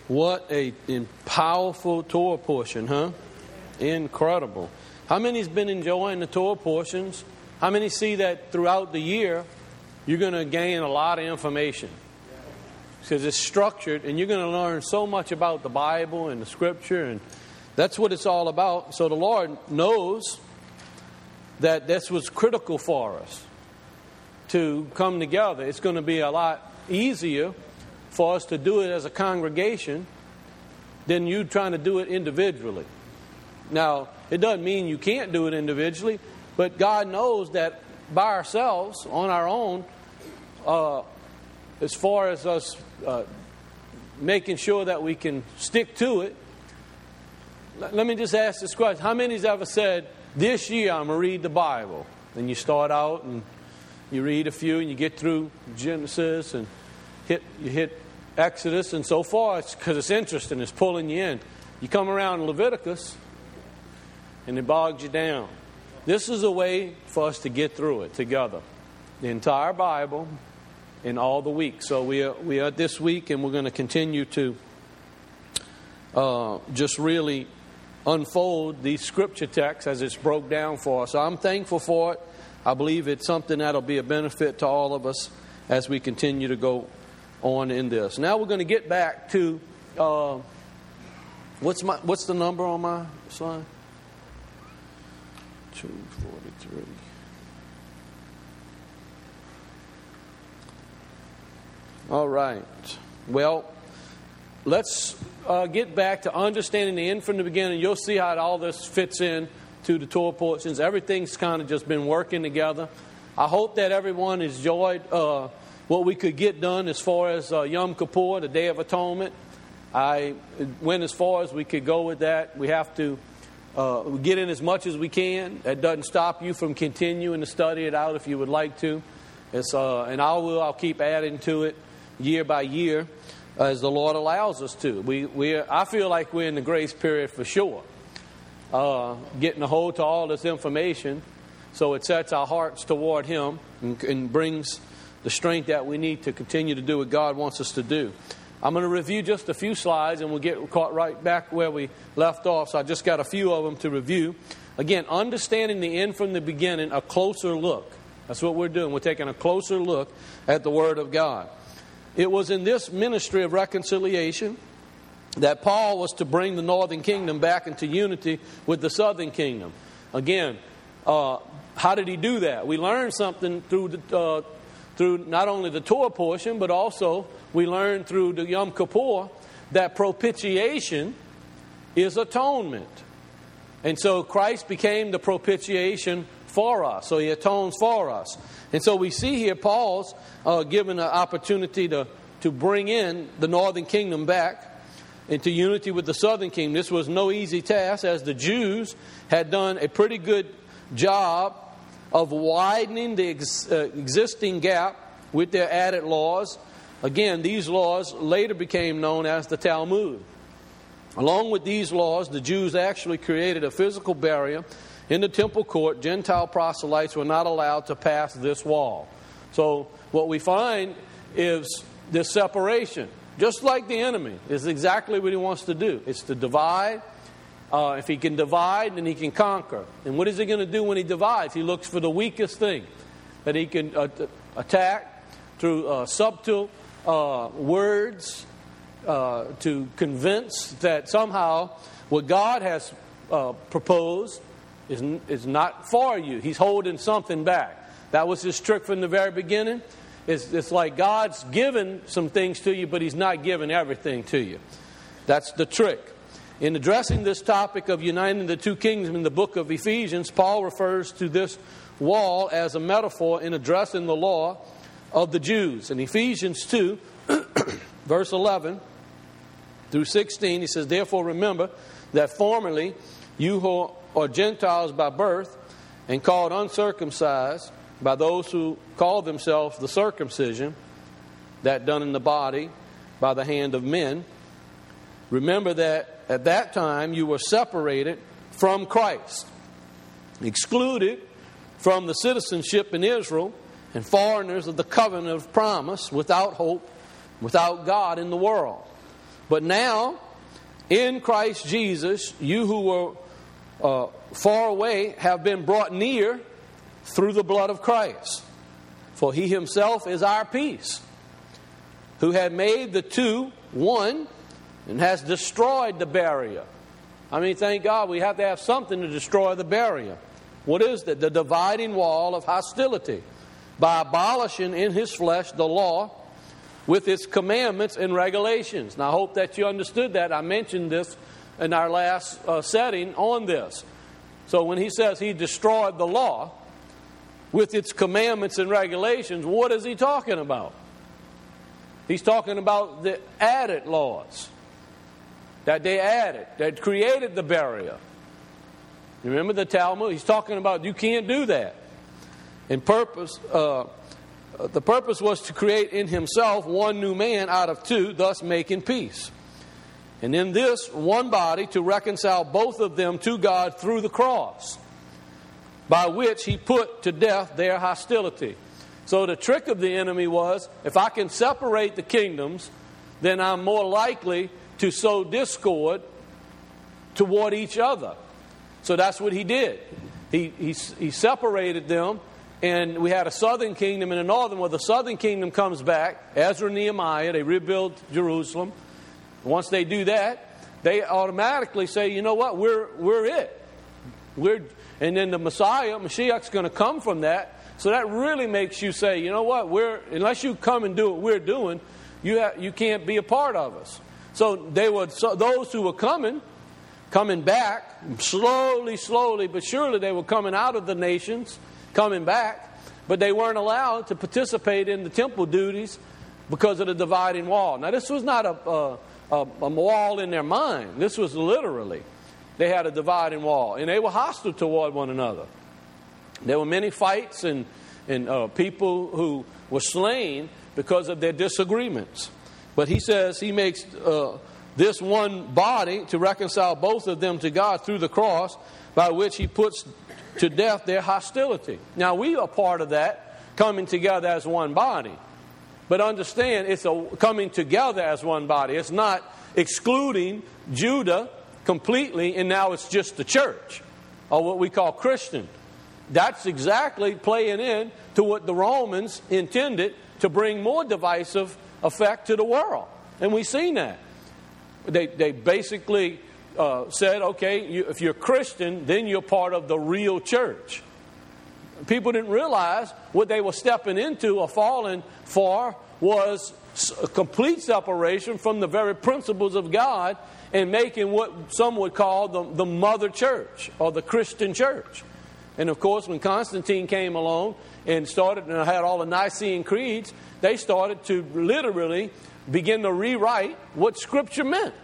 What a powerful Torah portion, huh? Incredible. How many's been enjoying the Torah portions? How many see that throughout the year you're going to gain a lot of information? Because it's structured and you're going to learn so much about the Bible and the Scripture, and that's what it's all about. So the Lord knows that this was critical for us to come together. It's going to be a lot easier for us to do it as a congregation than you trying to do it individually. Now, it doesn't mean you can't do it individually, but God knows that by ourselves, on our own, as far as us making sure that we can stick to it, let me just ask this question. How many's ever said, this year I'm going to read the Bible? And you start out and you read a few and you get through Genesis and you hit Exodus, and so far it's because it's interesting, it's pulling you in. You come around Leviticus and it bogs you down. This is a way for us to get through it together. The entire Bible in all the weeks. So we are this week, and we're going to continue to just really unfold these scripture texts as it's broke down for us. So I'm thankful for it. I believe it's something that'll be a benefit to all of us as we continue to go on in this. Now we're going to get back to what's the number on my slide? 243. All right. Well, let's get back to understanding the end from the beginning. You'll see how all this fits in to the Torah portions. Everything's kind of just been working together. I hope that everyone enjoyed what we could get done as far as Yom Kippur, the Day of Atonement. I went as far as we could go with that. We have to get in as much as we can. That doesn't stop you from continuing to study it out if you would like to. And I'll keep adding to it year by year as the Lord allows us to. I feel like we're in the grace period for sure. Getting a hold to all this information so it sets our hearts toward Him and brings the strength that we need to continue to do what God wants us to do. I'm going to review just a few slides and we'll get caught right back where we left off. So I just got a few of them to review. Again, understanding the end from the beginning, a closer look. That's what we're doing. We're taking a closer look at the Word of God. It was in this ministry of reconciliation that Paul was to bring the northern kingdom back into unity with the southern kingdom. Again, how did he do that? We learned something through not only the Torah portion, but also we learned through the Yom Kippur that propitiation is atonement. And so Christ became the propitiation for us. So He atones for us. And so we see here Paul's given an opportunity to bring in the northern kingdom back into unity with the southern kingdom. This was no easy task, as the Jews had done a pretty good job of widening the existing gap with their added laws. Again, these laws later became known as the Talmud. Along with these laws, the Jews actually created a physical barrier in the temple court. Gentile proselytes were not allowed to pass this wall. So what we find is this separation. Just like the enemy is exactly what he wants to do. It's to divide. If he can divide, then he can conquer. And what is he going to do when he divides? He looks for the weakest thing that he can attack through subtle words to convince that somehow what God has proposed is not for you. He's holding something back. That was his trick from the very beginning. It's like God's given some things to you, but He's not giving everything to you. That's the trick. In addressing this topic of uniting the two kingdoms in the book of Ephesians, Paul refers to this wall as a metaphor in addressing the law of the Jews. In Ephesians 2, verse 11 through 16, he says, "Therefore remember that formerly you who are Gentiles by birth and called uncircumcised by those who call themselves the circumcision, that done in the body by the hand of men. Remember that at that time you were separated from Christ, excluded from the citizenship in Israel, and foreigners of the covenant of promise, without hope, without God in the world. But now, in Christ Jesus, you who were far away have been brought near through the blood of Christ. For he himself is our peace, who had made the two one and has destroyed the barrier. I mean, thank God we have to have something to destroy the barrier. What is that? The dividing wall of hostility, by abolishing in his flesh the law with its commandments and regulations. Now, I hope that you understood that. I mentioned this in our last setting on this. So when he says he destroyed the law with its commandments and regulations, what is he talking about? He's talking about the added laws that they added, that created the barrier. You remember the Talmud? He's talking about you can't do that. And the purpose was to create in himself one new man out of two, thus making peace. And in this one body to reconcile both of them to God through the cross, by which he put to death their hostility. So the trick of the enemy was, if I can separate the kingdoms, then I'm more likely to sow discord toward each other. So that's what he did. He separated them, and we had a southern kingdom and a northern. Well, the southern kingdom comes back, Ezra and Nehemiah, they rebuild Jerusalem. Once they do that, they automatically say, you know what, we're it. And then the Messiah, Mashiach's going to come from that. So that really makes you say, you know what, unless you come and do what we're doing, you can't be a part of us. So those who were coming back, slowly but surely they were coming out of the nations, coming back, but they weren't allowed to participate in the temple duties because of the dividing wall. Now, this was not a wall in their mind. This was literally, they had a dividing wall, and they were hostile toward one another. There were many fights and people who were slain because of their disagreements. But he says he makes this one body to reconcile both of them to God through the cross, by which he puts to death their hostility. Now, we are part of that, coming together as one body. But understand, it's a coming together as one body. It's not excluding Judah completely, and now it's just the church, or what we call Christian. That's exactly playing in to what the Romans intended to bring more divisive effect to the world. And we've seen that. They basically said, okay, if you're Christian, then you're part of the real church. People didn't realize what they were stepping into or falling for was a complete separation from the very principles of God and making what some would call the mother church or the Christian church. And of course, when Constantine came along and had all the Nicene creeds, they started to literally begin to rewrite what Scripture meant.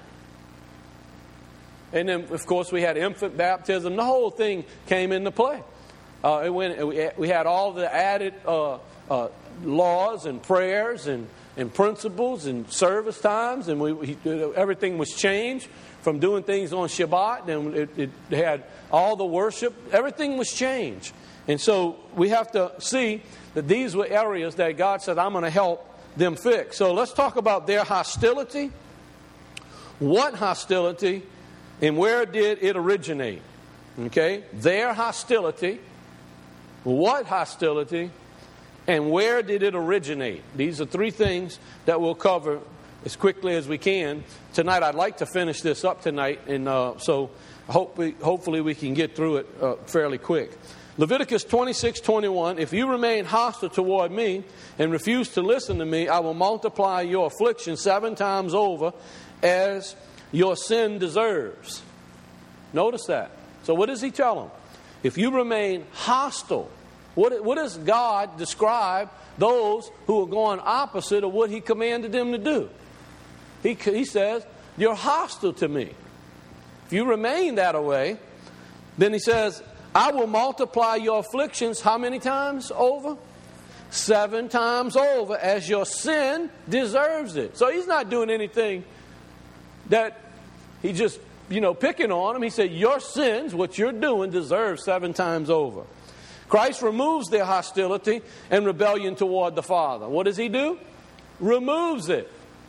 And then, of course, we had infant baptism. The whole thing came into play. We had all the added laws and prayers and principles and service times, and everything was changed from doing things on Shabbat, and it had all the worship. Everything was changed. And so we have to see that these were areas that God said, I'm going to help them fix. So let's talk about their hostility. What hostility and where did it originate? Okay, their hostility. What hostility and where did it originate? These are three things that we'll cover as quickly as we can tonight. I'd like to finish this up tonight, and so hopefully we can get through it fairly quick. Leviticus 26:21, if you remain hostile toward me and refuse to listen to me, I will multiply your affliction 7 times over as your sin deserves. Notice that. So what does he tell them? If you remain hostile, what does God describe those who are going opposite of what he commanded them to do? He says, you're hostile to me. If you remain that way, then he says, I will multiply your afflictions how many times over? 7 times over as your sin deserves it. So he's not doing anything that he just, picking on them. He said, your sins, what you're doing, deserve 7 times over. Christ removes their hostility and rebellion toward the Father. What does he do? Removes it.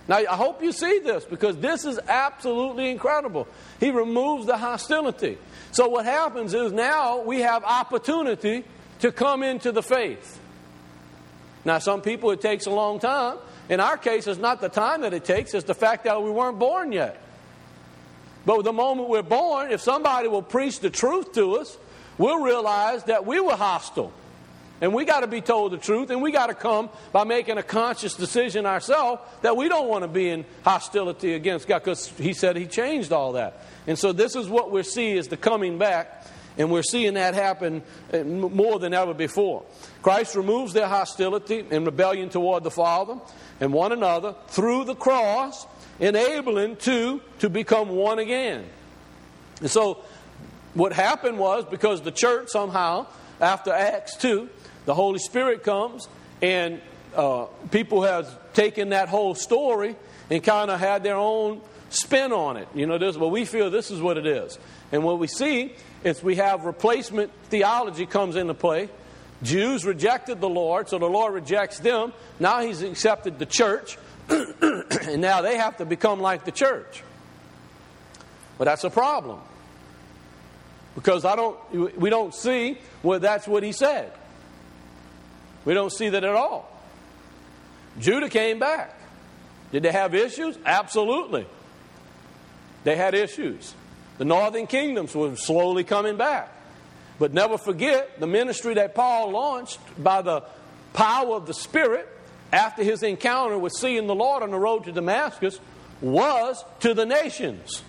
Now, I hope you see this, because this is absolutely incredible. He removes the hostility. So what happens is now we have opportunity to come into the faith. Now, some people, it takes a long time. In our case, it's not the time that it takes, it's the fact that we weren't born yet. But the moment we're born, if somebody will preach the truth to us, we'll realize that we were hostile. And we got to be told the truth, and we got to come by making a conscious decision ourselves that we don't want to be in hostility against God, because He said He changed all that. And so this is what we see is the coming back, and we're seeing that happen more than ever before. Christ removes their hostility and rebellion toward the Father and one another through the cross, enabling to become one again. And so what happened was, because the church somehow, after Acts 2, the Holy Spirit comes, and people have taken that whole story and kind of had their own spin on it. Well, we feel this is what it is. And what we see is we have replacement theology comes into play. Jews rejected the Lord, so the Lord rejects them. Now He's accepted the church, and now they have to become like the church. But that's a problem, because we don't see where that's what He said. We don't see that at all. Judah came back. Did they have issues? Absolutely. They had issues. The northern kingdoms were slowly coming back. But never forget, the ministry that Paul launched by the power of the Spirit after his encounter with seeing the Lord on the road to Damascus was to the nations.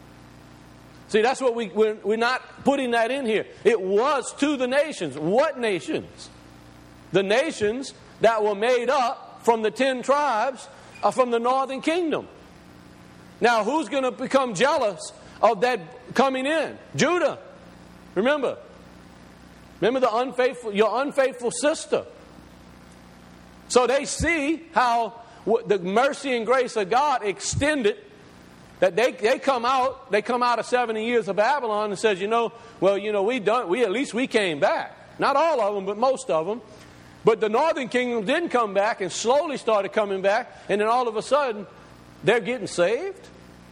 See, that's what we're not putting that in here. It was to the nations. What nations? The nations that were made up from the 10 tribes from the northern kingdom. Now, who's going to become jealous of that coming in? Judah. Remember your unfaithful sister. So they see how the mercy and grace of God extended, that they come out of 70 years of Babylon and says, at least we came back. Not all of them, but most of them. But the northern kingdom didn't come back, and slowly started coming back, and then all of a sudden they're getting saved.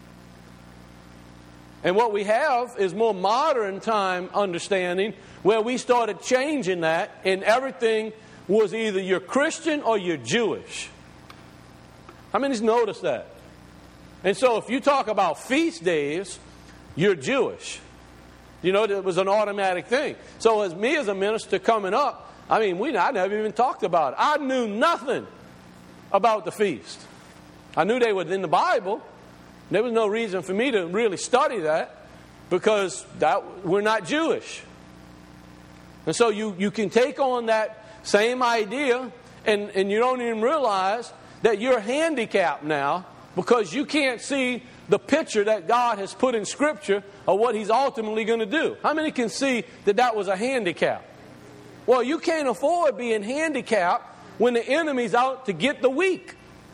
And what we have is more modern time understanding, where we started changing that, and everything was either you're Christian or you're Jewish. How many's noticed that? And so if you talk about feast days, you're Jewish. It was an automatic thing. So as a minister coming up, I never even talked about it. I knew nothing about the feast. I knew they were in the Bible. There was no reason for me to really study that, because we're not Jewish. And so you can take on that same idea, and you don't even realize that you're handicapped now, because you can't see the picture that God has put in Scripture of what He's ultimately going to do. How many can see that was a handicap? Well, you can't afford being handicapped when the enemy's out to get the weak.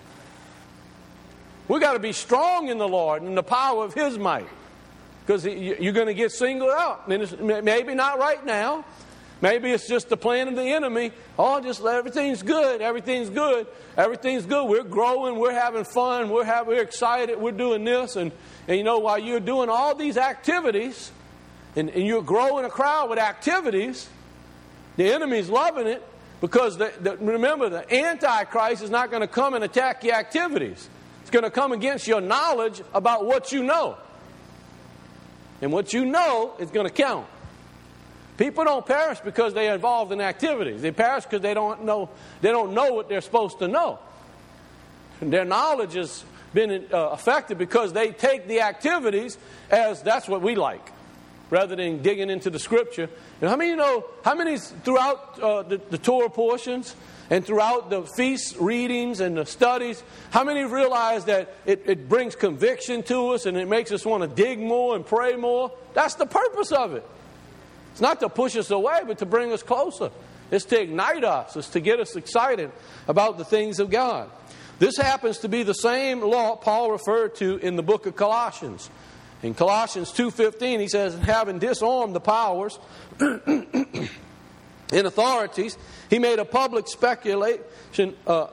We've got to be strong in the Lord and the power of His might, because you're going to get singled out. Maybe not right now. Maybe it's just the plan of the enemy. Just everything's good. Everything's good. Everything's good. We're growing. We're having fun. We're excited. We're doing this. And while you're doing all these activities, and you're growing a crowd with activities, the enemy's loving it, because remember, the Antichrist is not going to come and attack your activities. It's going to come against your knowledge about what you know. And what you know is going to count. People don't perish because they are involved in activities. They perish because they don't know what they're supposed to know. And their knowledge has been affected because they take the activities as that's what we like, rather than digging into the Scripture. And how many throughout the Torah portions and throughout the feast readings and the studies, how many realize that it brings conviction to us and it makes us want to dig more and pray more? That's the purpose of it. It's not to push us away, but to bring us closer. It's to ignite us. It's to get us excited about the things of God. This happens to be the same law Paul referred to in the book of Colossians. In Colossians 2:15, he says, having disarmed the powers and authorities, he made a public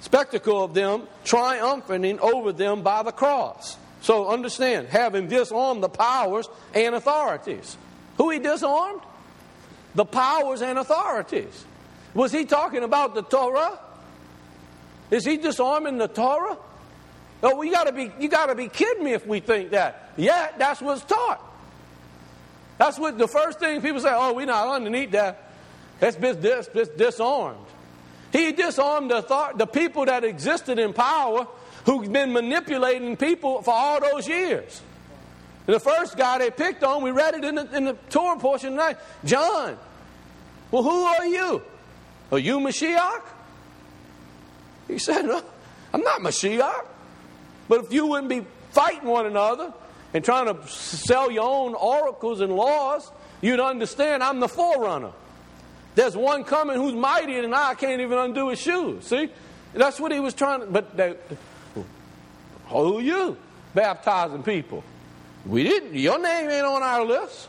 spectacle of them triumphing over them by the cross. So understand, having disarmed the powers and authorities. Who he disarmed? The powers and authorities. Was he talking about the Torah? Is he disarming the Torah? Oh, you got to be kidding me if we think that. Yeah, that's what's taught. That's what the first thing people say. Oh, we're not underneath that. That's disarmed. He disarmed the people that existed in power, who've been manipulating people for all those years. And the first guy they picked on, we read it in the Torah portion tonight, John. Well, who are you? Are you Mashiach? He said, no, I'm not Mashiach. But if you wouldn't be fighting one another and trying to sell your own oracles and laws, you'd understand I'm the forerunner. There's one coming who's mightier than I can't even undo his shoes. See? That's what he was trying to... But who are you? Baptizing people. We didn't. Your name ain't on our list.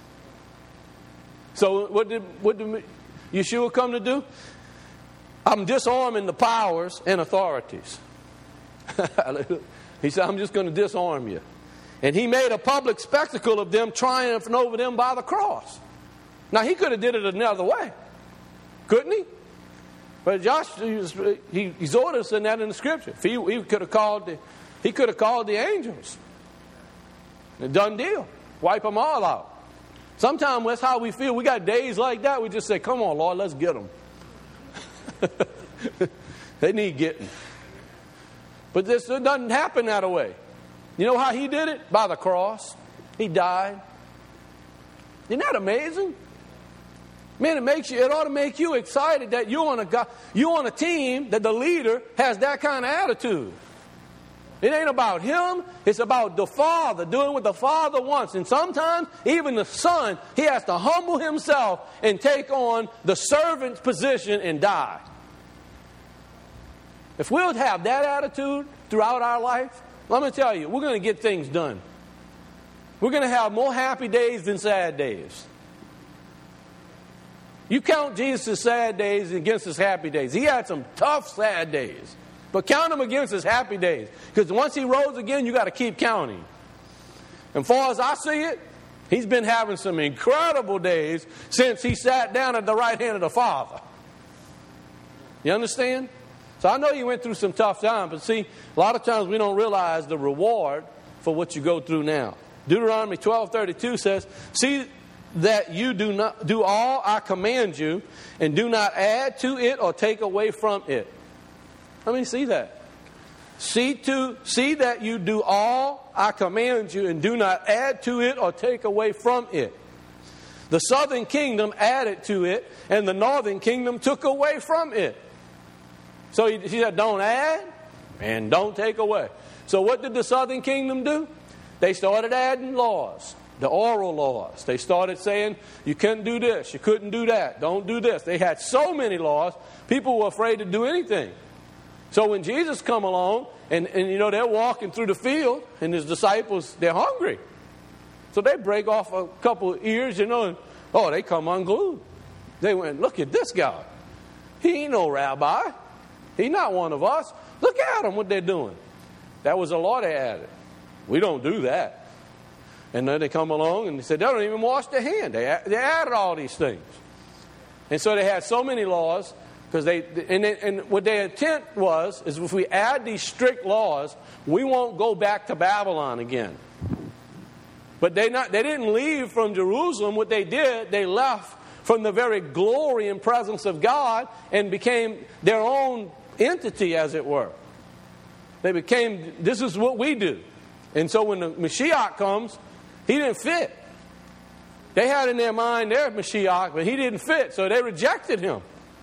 So what did Yeshua come to do? I'm disarming the powers and authorities. He said, I'm just going to disarm you. And he made a public spectacle of them, triumphing over them by the cross. Now, he could have did it another way. Couldn't he? But Josh, he exhorted us in that in the Scripture. He could have called the angels. A done deal. Wipe them all out. Sometimes that's how we feel. We got days like that. We just say, come on, Lord, let's get them. They need getting. But this doesn't happen that way. You know how he did it? By the cross. He died. Isn't that amazing? Man, it ought to make you excited that you're on a team that the leader has that kind of attitude. It ain't about him. It's about the Father, doing what the Father wants. And sometimes, even the Son, he has to humble himself and take on the servant's position and die. If we'll have that attitude throughout our life, let me tell you, we're going to get things done. We're going to have more happy days than sad days. You count Jesus' sad days against his happy days. He had some tough, sad days. But count them against his happy days. Because once he rose again, you got to keep counting. And far as I see it, he's been having some incredible days since he sat down at the right hand of the Father. You understand? So I know you went through some tough times, but see, a lot of times we don't realize the reward for what you go through now. Deuteronomy 12:32 says, see that you do all I command you, and do not add to it or take away from it. Let me see that. See that you do all I command you, and do not add to it or take away from it. The southern kingdom added to it, and the northern kingdom took away from it. So he said, don't add and don't take away. So what did the southern kingdom do? They started adding laws, the oral laws. They started saying, you couldn't do this, you couldn't do that, don't do this. They had so many laws, people were afraid to do anything. So when Jesus come along, and they're walking through the field, and his disciples, they're hungry. So they break off a couple of ears, and they come unglued. They went, look at this guy. He ain't no rabbi. He's not one of us. Look at them, what they're doing. That was a law they added. We don't do that. And then they come along and they said, they don't even wash their hand. They added all these things. And so they had so many laws, because and what their intent is if we add these strict laws, we won't go back to Babylon again. But they didn't leave from Jerusalem. What they did, they left from the very glory and presence of God and became their own entity, as it were. They became, this is what we do. And so when the Mashiach comes, he didn't fit. They had in their mind their Mashiach, but he didn't fit, so they rejected him.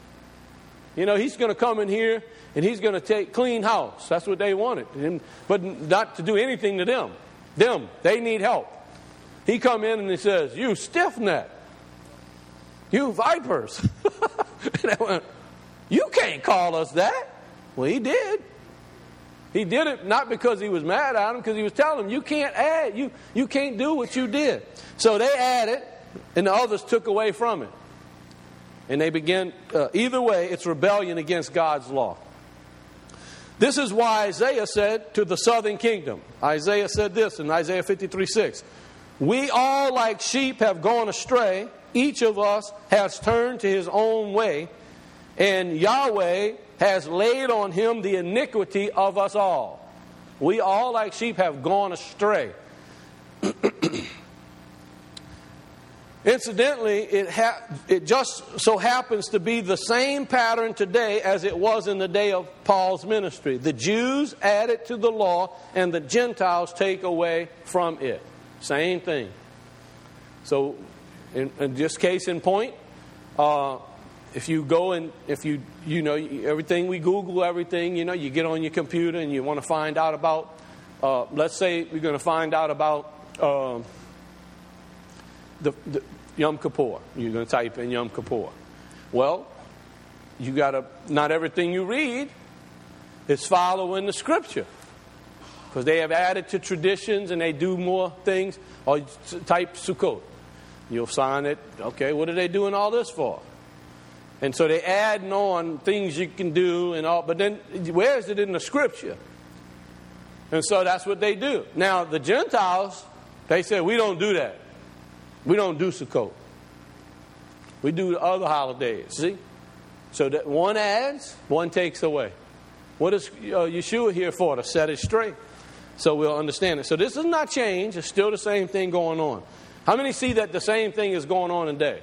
He's going to come in here and he's going to take clean house. That's what they wanted. But not to do anything to them. They need help. He come in and he says, you stiff-necked. You vipers. And they went, you can't call us that. Well, he did. He did it not because he was mad at him, because he was telling them, you can't add. You can't do what you did. So they added, and the others took away from it. And they began, either way, it's rebellion against God's law. This is why Isaiah said to the southern kingdom. Isaiah said this in Isaiah 53:6. We all like sheep have gone astray. Each of us has turned to his own way. And Yahweh has laid on him the iniquity of us all. We all like sheep have gone astray. Incidentally, it just so happens to be the same pattern today as it was in the day of Paul's ministry. The Jews add it to the law, and the Gentiles take away from it. Same thing. So, in just case in point, if you go and if you know everything, we Google everything. You get on your computer and you want to find out about. Let's say we're going to find out about. The Yom Kippur. You're going to type in Yom Kippur. Well, you got to, not everything you read is following the Scripture. Because they have added to traditions and they do more things. Or you type Sukkot. You'll find it, okay, what are they doing all this for? And so they add on things you can do and all, but then where is it in the Scripture? And so that's what they do. Now, the Gentiles, they say, we don't do that. We don't do Sukkot. We do the other holidays, see? So that one adds, one takes away. What is Yeshua here for? To set it straight. So we'll understand it. So this does not change. It's still the same thing going on. How many see that the same thing is going on today?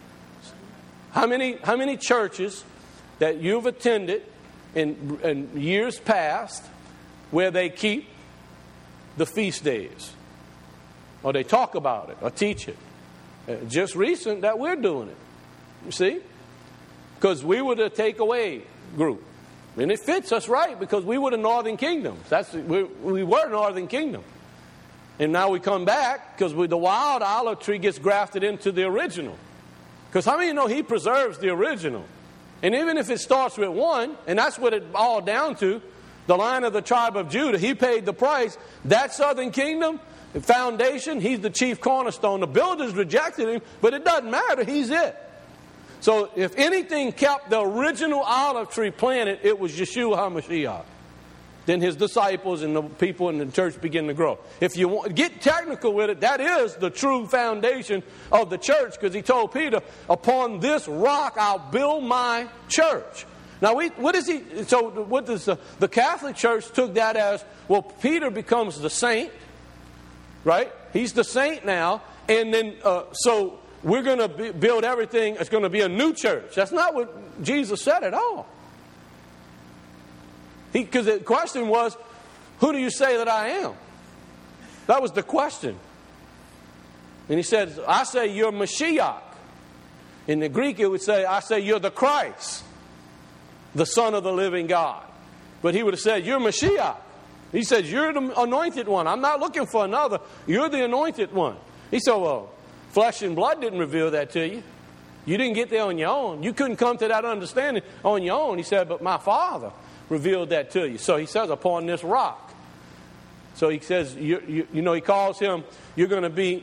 How many churches that you've attended in years past where they keep the feast days? Or they talk about it or teach it? Just recent that we're doing it. You see? Because we were the takeaway group. And it fits us right because we were the Northern Kingdom. We were Northern Kingdom. And now we come back because the wild olive tree gets grafted into the original. Because how many know he preserves the original? And even if it starts with one, and that's what it all down to, the Lion of the tribe of Judah, he paid the price. That Southern Kingdom, the foundation, he's the chief cornerstone. The builders rejected him, but it doesn't matter. He's it. So if anything kept the original olive tree planted, it was Yeshua HaMashiach. Then his disciples and the people in the church begin to grow. If you want, get technical with it, that is the true foundation of the church, because he told Peter, upon this rock I'll build my church. Now, what does the Catholic Church took that as, well, Peter becomes the saint, right? He's the saint now, and then, so we're going to build everything, it's going to be a new church. That's not what Jesus said at all. Because the question was, who do you say that I am? That was the question. And he said, I say you're Mashiach. In the Greek it would say, I say you're the Christ, the Son of the living God. But he would have said, you're Mashiach. He said, you're the anointed one. I'm not looking for another. You're the anointed one. He said, well, flesh and blood didn't reveal that to you. You didn't get there on your own. You couldn't come to that understanding on your own. He said, but my Father revealed that to you. So he says, upon this rock. So he says, he calls him, you're going to be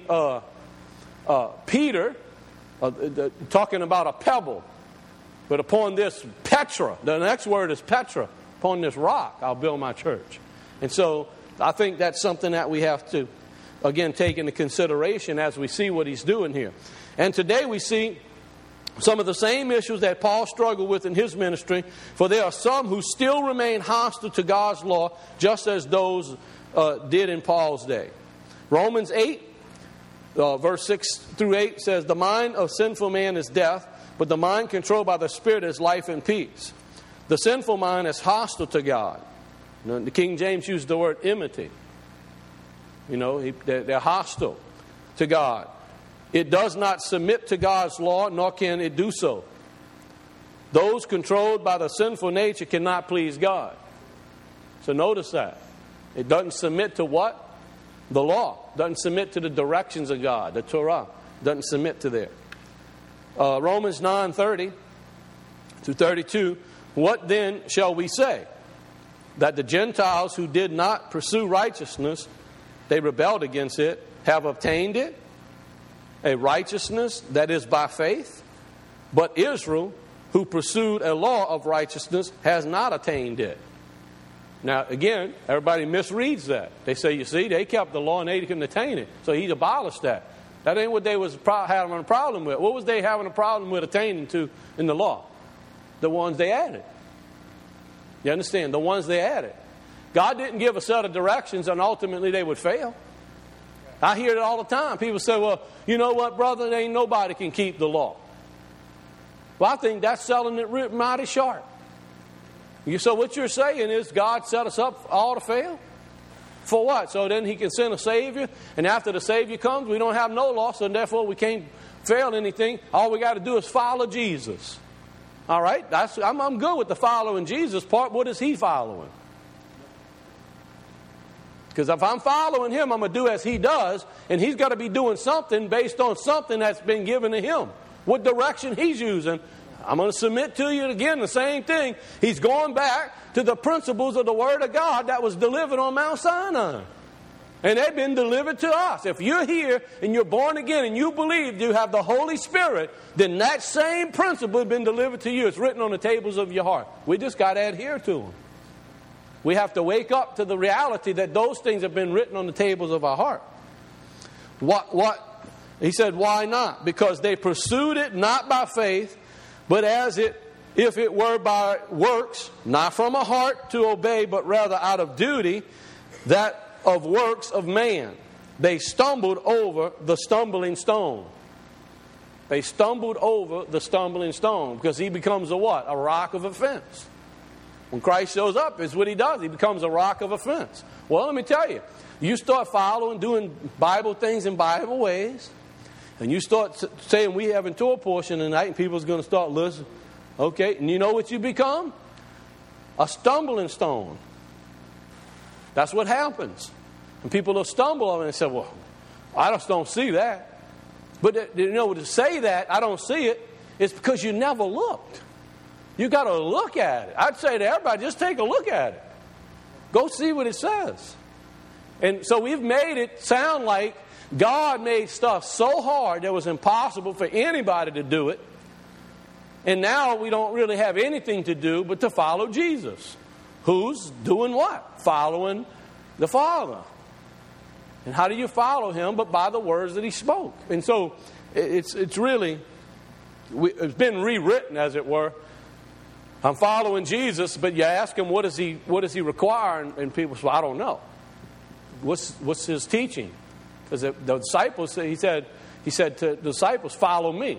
Peter, talking about a pebble. But upon this Petra, the next word is Petra, upon this rock I'll build my church. And so I think that's something that we have to, again, take into consideration as we see what he's doing here. And today we see some of the same issues that Paul struggled with in his ministry, for there are some who still remain hostile to God's law, just as those did in Paul's day. Romans 8, verse 6 through 8 says, the mind of sinful man is death, but the mind controlled by the Spirit is life and peace. The sinful mind is hostile to God. The King James used the word enmity. They're hostile to God. It does not submit to God's law, nor can it do so. Those controlled by the sinful nature cannot please God. So notice that. It doesn't submit to what? The law. It doesn't submit to the directions of God, the Torah. It doesn't submit to there. Romans 9:30 to 32. What then shall we say? That the Gentiles who did not pursue righteousness, they rebelled against it, have obtained it, a righteousness that is by faith. But Israel, who pursued a law of righteousness, has not attained it. Now, again, everybody misreads that. They say, you see, they kept the law and they couldn't attain it. So He abolished that. That ain't what they was having a problem with. What was they having a problem with attaining to in the law? The ones they added. You understand? The ones they added. God didn't give a set of directions and ultimately they would fail. I hear it all the time. People say, well, you know what, brother? There ain't nobody can keep the law. Well, I think that's selling it mighty short. So what you're saying is God set us up all to fail? For what? So then He can send a Savior, and after the Savior comes, we don't have no law, so therefore we can't fail anything. All we got to do is follow Jesus. All right? I'm good with the following Jesus part. What is He following? Because if I'm following Him, I'm going to do as He does, and He's got to be doing something based on something that's been given to Him. What direction He's using, I'm going to submit to you again the same thing. He's going back to the principles of the Word of God that was delivered on Mount Sinai. And they've been delivered to us. If you're here and you're born again and you believe you have the Holy Spirit, then that same principle has been delivered to you. It's written on the tables of your heart. We just got to adhere to them. We have to wake up to the reality that those things have been written on the tables of our heart. He said, why not? Because they pursued it not by faith, but if it were by works, not from a heart to obey, but rather out of duty, that of works of man. They stumbled over the stumbling stone. They stumbled over the stumbling stone because he becomes a what? A rock of offense. When Christ shows up, it's what He does. He becomes a rock of offense. Well, let me tell you, you start following, doing Bible things in Bible ways, and you start saying we have a Torah portion tonight, and people's going to start listening. Okay, and you know what you become? A stumbling stone. That's what happens. And people will stumble over it and say, well, I just don't see that. But you know, to say that, I don't see it, it's because you never looked. You got to look at it. I'd say to everybody, just take a look at it. Go see what it says. And so we've made it sound like God made stuff so hard that it was impossible for anybody to do it. And now we don't really have anything to do but to follow Jesus. Who's doing what? Following the Father. And how do you follow Him but by the words that He spoke? And so it's really, it's been rewritten, as it were. I'm following Jesus, but you ask Him, what does He require? And people say, well, I don't know. What's His teaching? Because the disciples, he said to the disciples, follow me.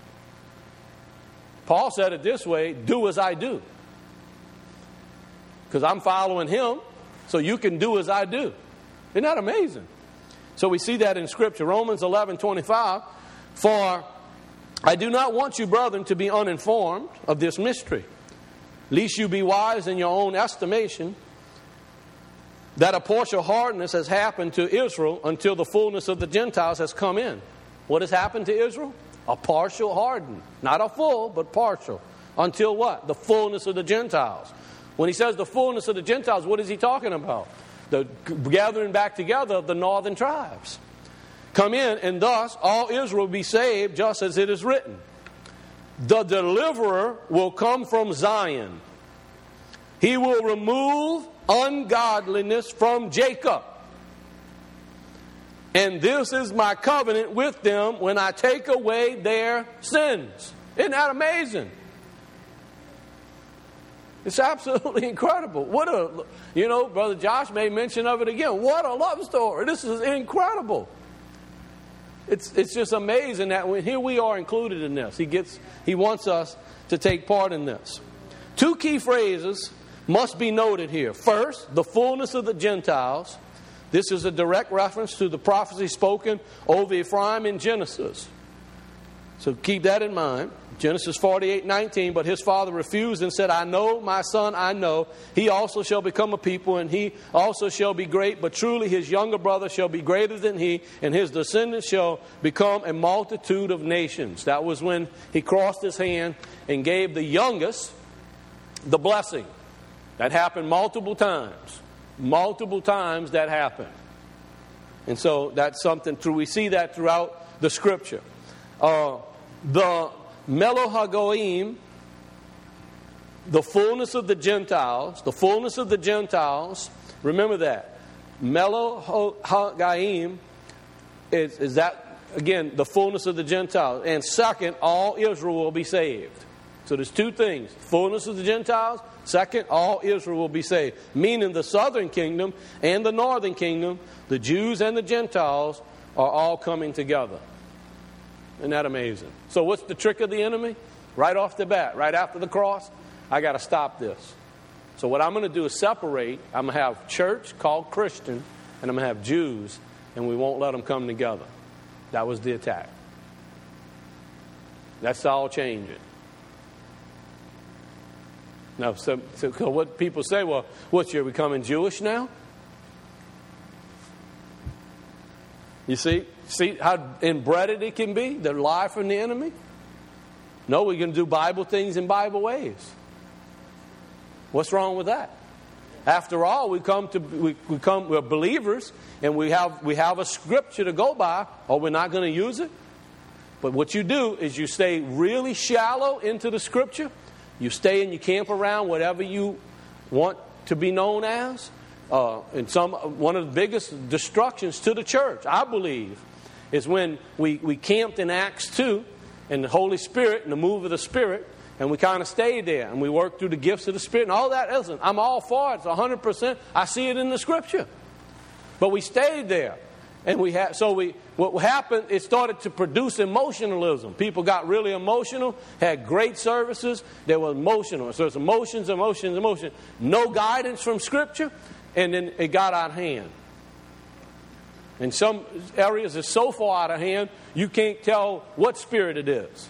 Paul said it this way, do as I do. Because I'm following Him, so you can do as I do. Isn't that amazing? So we see that in Scripture. Romans 11:25, for I do not want you, brethren, to be uninformed of this mystery, lest you be wise in your own estimation, that a partial hardness has happened to Israel until the fullness of the Gentiles has come in. What has happened to Israel? A partial harden. Not a full, but partial. Until what? The fullness of the Gentiles. When he says the fullness of the Gentiles, what is he talking about? The gathering back together of the northern tribes. Come in, and thus all Israel will be saved, just as it is written. The deliverer will come from Zion. He will remove ungodliness from Jacob. And this is my covenant with them when I take away their sins. Isn't that amazing? It's absolutely incredible. Brother Josh made mention of it again. What a love story. This is incredible. It's just amazing that here we are included in this. He wants us to take part in this. Two key phrases must be noted here. First, the fullness of the Gentiles. This is a direct reference to the prophecy spoken over Ephraim in Genesis. So keep that in mind. Genesis 48:19, but his father refused and said, I know, my son, I know. He also shall become a people, and he also shall be great. But truly his younger brother shall be greater than he, and his descendants shall become a multitude of nations. That was when he crossed his hand and gave the youngest the blessing. That happened multiple times. Multiple times that happened. And so that's something, we see that throughout the Scripture. The Melo HaGoim the fullness of the Gentiles, remember that. Melohagaim is that, again, the fullness of the Gentiles. And second, all Israel will be saved. So there's two things. Fullness of the Gentiles. Second, all Israel will be saved. Meaning the southern kingdom and the northern kingdom, the Jews and the Gentiles, are all coming together. Isn't that amazing? So what's the trick of the enemy? Right off the bat, right after the cross, I got to stop this. So what I'm going to do is separate. I'm going to have church called Christian, and I'm going to have Jews, and we won't let them come together. That was the attack. That's all changing. Now, so what people say, well, what's you're becoming Jewish now? You see how inbred it can be, the lie from the enemy? No, we're going to do Bible things in Bible ways. What's wrong with that? After all, we're believers, and we have a scripture to go by, or we're not going to use it. But what you do is you stay really shallow into the scripture. You stay and you camp around whatever you want to be known as. And one of the biggest destructions to the church, I believe, is when we camped in Acts 2 and the Holy Spirit and the move of the Spirit, and we kind of stayed there and we worked through the gifts of the Spirit and all that. Listen, I'm all for it. It's 100%. I see it in the Scripture. But we stayed there. And what happened, it started to produce emotionalism. People got really emotional, had great services. They were emotional. So it's emotions. No guidance from Scripture. And then it got out of hand. In some areas, it's so far out of hand, you can't tell what spirit it is.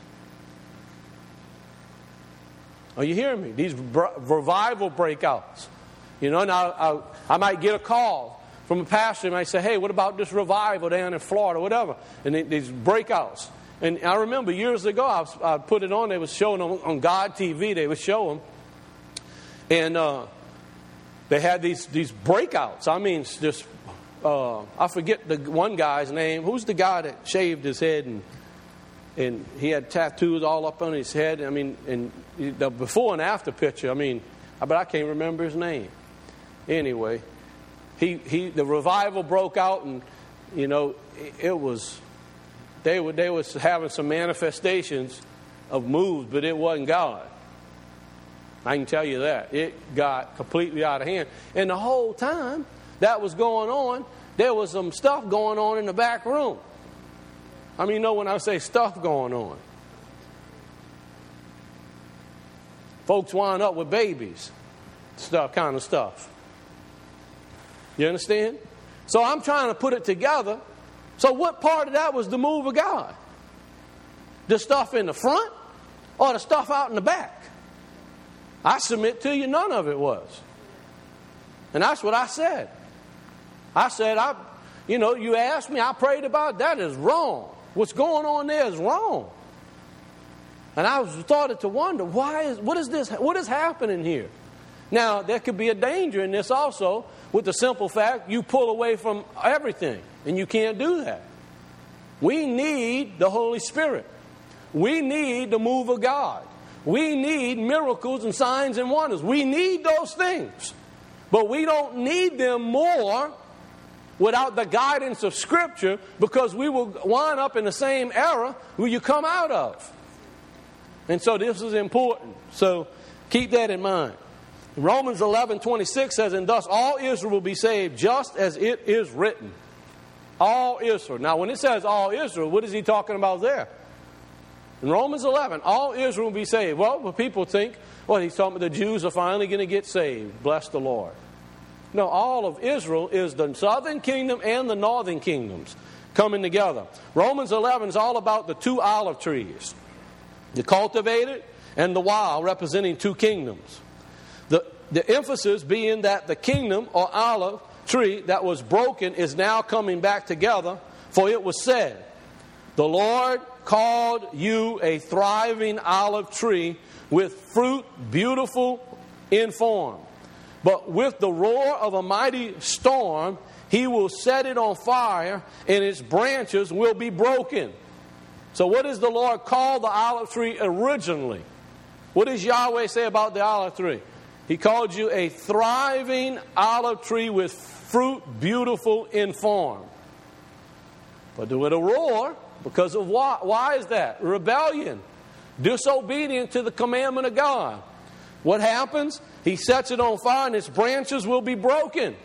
Are you hearing me? These revival breakouts. You know, now I might get a call from a pastor, and might say, hey, what about this revival down in Florida, whatever? And these breakouts. And I remember years ago, I put it on, they was showing them on God TV, they would show them. And they had these breakouts. I mean, just, I forget the one guy's name. Who's the guy that shaved his head and he had tattoos all up on his head? I mean, and the before and after picture, but I can't remember his name. Anyway, the revival broke out, and you know, it was they was having some manifestations of moves, but it wasn't God. I can tell you that. It got completely out of hand. And the whole time that was going on, there was some stuff going on in the back room. I mean, you know when I say stuff going on. Folks wind up with babies. Kind of stuff. You understand? So I'm trying to put it together. So what part of that was the move of God? The stuff in the front or the stuff out in the back? I submit to you, none of it was. And that's what I said. I said, you asked me, I prayed about it. That is wrong. What's going on there is wrong. And I started to wonder, what is happening here? Now, there could be a danger in this also, with the simple fact you pull away from everything, and you can't do that. We need the Holy Spirit. We need the move of God. We need miracles and signs and wonders. We need those things. But we don't need them more without the guidance of Scripture, because we will wind up in the same era where you come out of. And so this is important. So keep that in mind. Romans 11:26 says, and thus all Israel will be saved, just as it is written. All Israel. Now when it says all Israel, what is he talking about there? In Romans 11, all Israel will be saved. Well, people think, he's talking about the Jews are finally going to get saved. Bless the Lord. No, all of Israel is the southern kingdom and the northern kingdoms coming together. Romans 11 is all about the two olive trees. The cultivated and the wild, representing two kingdoms. The emphasis being that the kingdom or olive tree that was broken is now coming back together. For it was said, the Lord called you a thriving olive tree with fruit beautiful in form. But with the roar of a mighty storm, he will set it on fire, and its branches will be broken. So what does the Lord call the olive tree originally? What does Yahweh say about the olive tree? He called you a thriving olive tree with fruit beautiful in form. But with a roar, because of what? Why is that? Rebellion. Disobedient to the commandment of God. What happens? He sets it on fire and its branches will be broken.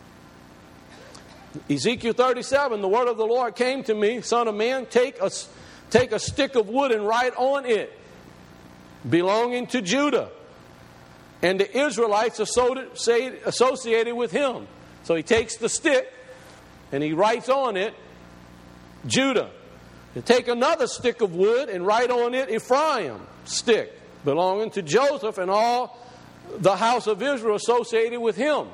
Ezekiel 37, the word of the Lord came to me, Son of man, take a stick of wood and write on it, belonging to Judah, and the Israelites associated with him. So he takes the stick and he writes on it, Judah. You take another stick of wood and write on it, Ephraim, stick, belonging to Joseph and all the house of Israel associated with him.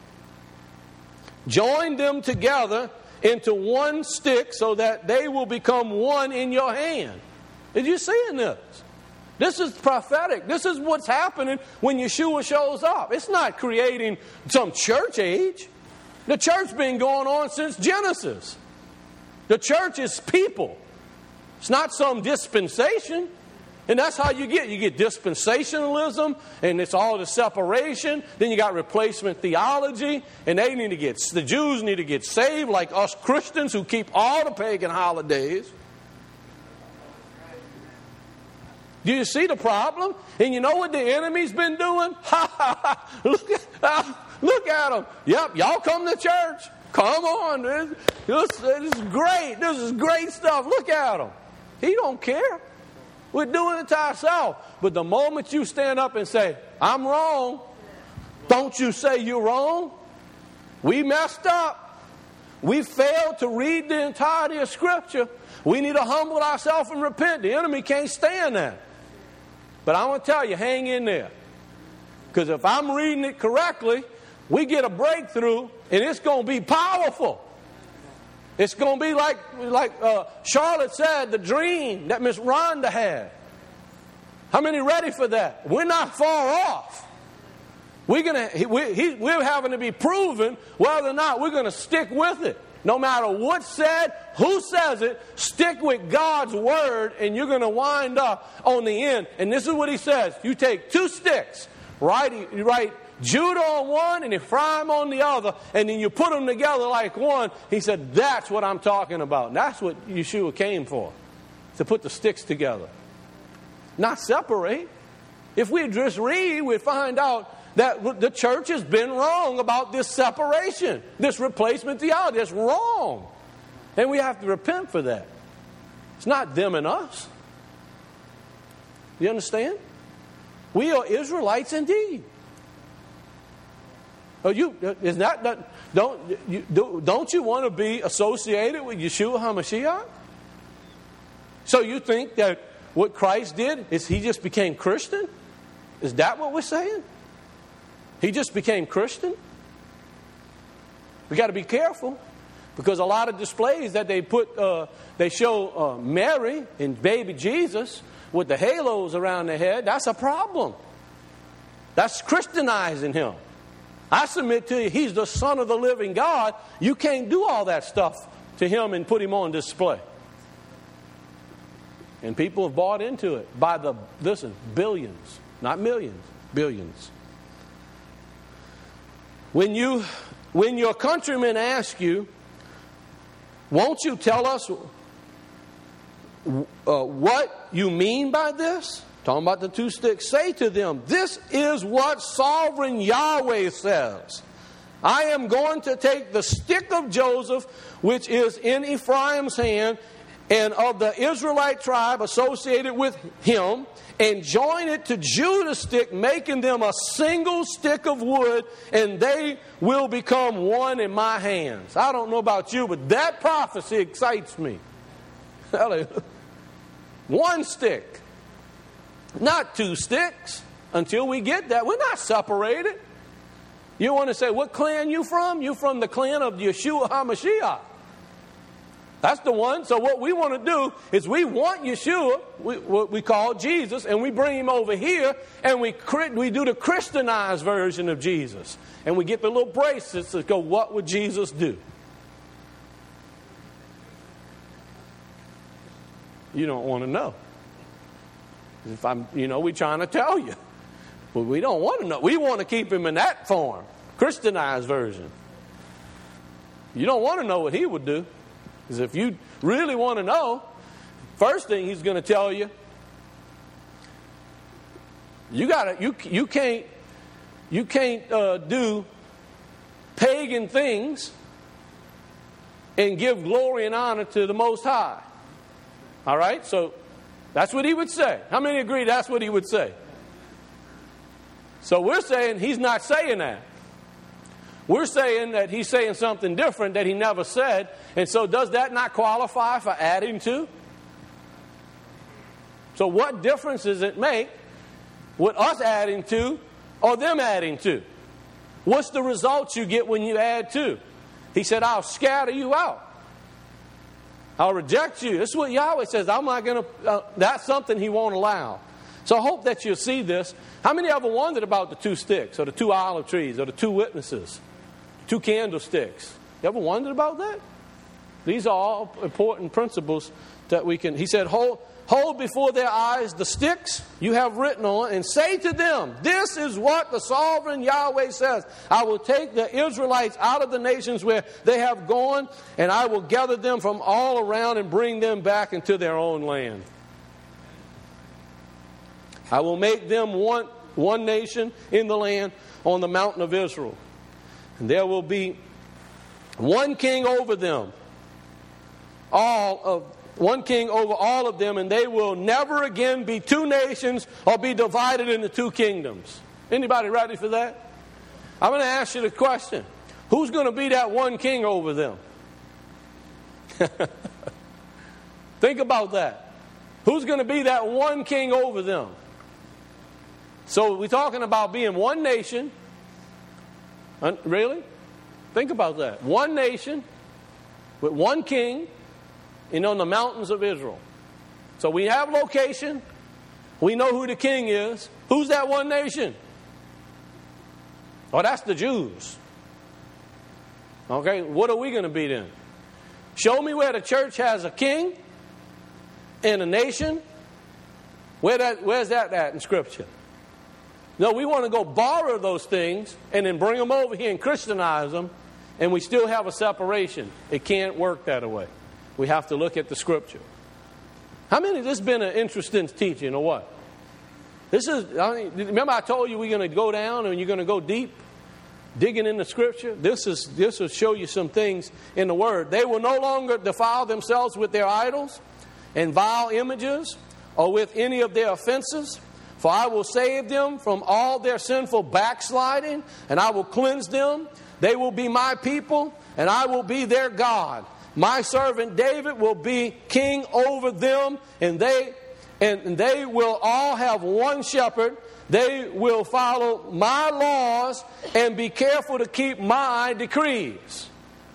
Join them together into one stick so that they will become one in your hand. Did you see this? This is prophetic. This is what's happening when Yeshua shows up. It's not creating some church age. The church's been going on since Genesis. The church is people. It's not some dispensation. And that's how you get dispensationalism, and it's all the separation. Then you got replacement theology, and the Jews need to get saved like us Christians who keep all the pagan holidays. Do you see the problem? And you know what the enemy's been doing? Look at them. Yep, y'all come to church. Come on. This is great. This is great stuff. Look at them. He don't care. We're doing it to ourselves. But the moment you stand up and say, I'm wrong, don't you say you're wrong? We messed up. We failed to read the entirety of Scripture. We need to humble ourselves and repent. The enemy can't stand that. But I want to tell you, hang in there. Because if I'm reading it correctly, we get a breakthrough, and it's going to be powerful. It's going to be like Charlotte said, the dream that Miss Rhonda had. How many ready for that? We're not far off. We're having to be proven whether or not we're going to stick with it. No matter what's said, who says it, stick with God's word, and you're going to wind up on the end. And this is what he says. You take two sticks, you write Judah on one and Ephraim on the other, and then you put them together like one. He said, that's what I'm talking about. And that's what Yeshua came for, to put the sticks together. Not separate. If we just read, we'd find out that the church has been wrong about this separation, this replacement theology. It's wrong. And we have to repent for that. It's not them and us. You understand? We are Israelites indeed. Don't you want to be associated with Yeshua HaMashiach? So you think that what Christ did is he just became Christian? Is that what we're saying? He just became Christian? We got to be careful, because a lot of displays that they show Mary and baby Jesus with the halos around their head. That's a problem. That's Christianizing him. I submit to you, he's the Son of the living God. You can't do all that stuff to him and put him on display. And people have bought into it by billions, not millions, billions. When your countrymen ask you, won't you tell us what you mean by this? Talking about the two sticks. Say to them, this is what sovereign Yahweh says. I am going to take the stick of Joseph, which is in Ephraim's hand, and of the Israelite tribe associated with him, and join it to Judah's stick, making them a single stick of wood, and they will become one in my hands. I don't know about you, but that prophecy excites me. One stick. Not two sticks. Until we get that, we're not separated. You want to say, what clan you from? You from the clan of Yeshua HaMashiach. That's the one. So what we want to do is we want Yeshua, what we call Jesus, and we bring him over here, and we do the Christianized version of Jesus. And we get the little bracelets that go, what would Jesus do? You don't want to know. We're trying to tell you. But we don't want to know. We want to keep him in that form, Christianized version. You don't want to know what he would do. Because if you really want to know, first thing he's going to tell you, you can't do pagan things and give glory and honor to the Most High. All right? So that's what he would say. How many agree that's what he would say? So we're saying he's not saying that. We're saying that he's saying something different that he never said. And so does that not qualify for adding to? So what difference does it make with us adding to or them adding to? What's the results you get when you add to? He said, I'll scatter you out. I'll reject you. This is what Yahweh says. I'm not going to, that's something he won't allow. So I hope that you'll see this. How many ever wondered about the 2 sticks or the 2 olive trees or the 2 witnesses, 2 candlesticks? You ever wondered about that? These are all important principles that we can, he said, hold before their eyes the sticks you have written on and say to them, this is what the sovereign Yahweh says. I will take the Israelites out of the nations where they have gone, and I will gather them from all around and bring them back into their own land. I will make them one nation in the land on the mountain of Israel. And there will be one king over them, one king over all of them, and they will never again be 2 nations or be divided into 2 kingdoms. Anybody ready for that? I'm going to ask you the question. Who's going to be that one king over them? Think about that. Who's going to be that one king over them? So we're talking about being one nation. Really? Think about that. One nation with one king on the mountains of Israel. So we have location. We know who the king is. Who's that one nation? Oh, that's the Jews. Okay, what are we going to be then? Show me where the church has a king and a nation. Where's that at in Scripture? No, we want to go borrow those things and then bring them over here and Christianize them, and we still have a separation. It can't work that way. We have to look at the Scripture. How many of this has been an interesting teaching or what? Remember I told you we're going to go down and you're going to go deep, digging in the Scripture? This will show you some things in the Word. They will no longer defile themselves with their idols and vile images or with any of their offenses. For I will save them from all their sinful backsliding, and I will cleanse them. They will be my people, and I will be their God. My servant David will be king over them, and they will all have one shepherd. They will follow my laws and be careful to keep my decrees.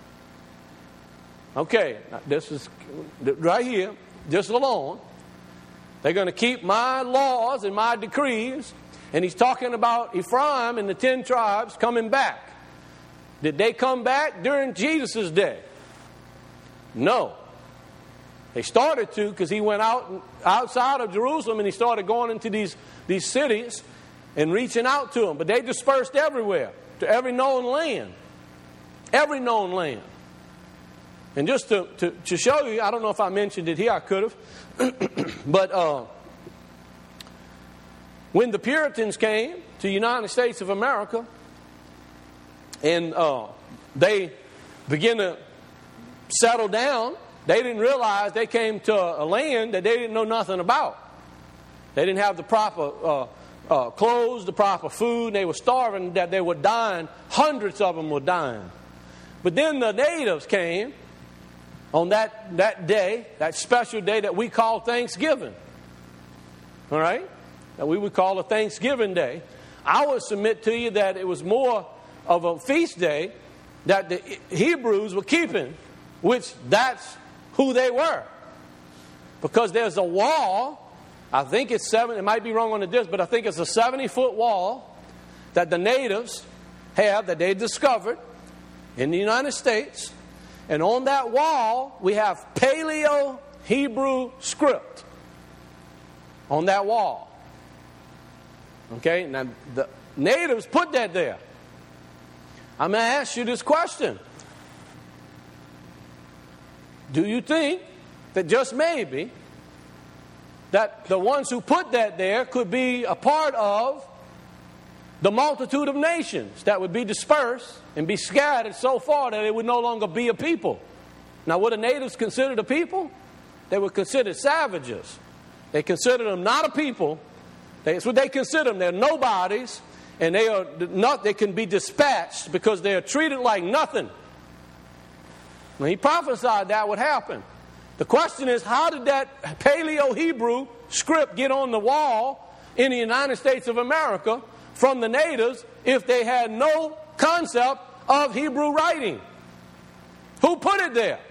Okay, this is right here, just alone. They're going to keep my laws and my decrees. And he's talking about Ephraim and the 10 tribes coming back. Did they come back during Jesus' day? No. They started to, because he went outside of Jerusalem and he started going into these cities and reaching out to them. But they dispersed everywhere, to every known land. Every known land. And just to show you, I don't know if I mentioned it here, I could have. But when the Puritans came to the United States of America, and they began to settle down, they didn't realize they came to a land that they didn't know nothing about. They didn't have the proper clothes, the proper food. They were starving, that they were dying. Hundreds of them were dying. But then the natives came on that day, that special day that we call Thanksgiving. All right? That we would call a Thanksgiving day. I would submit to you that it was more of a feast day that the Hebrews were keeping, which that's who they were. Because there's a wall, I think it's it might be wrong on the disc, but I think it's a 70-foot wall that the natives have, that they discovered in the United States. And on that wall, we have Paleo Hebrew script. on that wall. Okay, now the natives put that there. I'm going to ask you this question. Do you think that just maybe that the ones who put that there could be a part of the multitude of nations that would be dispersed and be scattered so far that it would no longer be a people? Now, were the natives considered a people? They were considered savages. They considered them not a people. That's what they consider them. They're nobodies, and they can be dispatched because they are treated like nothing. When he prophesied that would happen. The question is, how did that Paleo-Hebrew script get on the wall in the United States of America from the natives if they had no concept of Hebrew writing? Who put it there?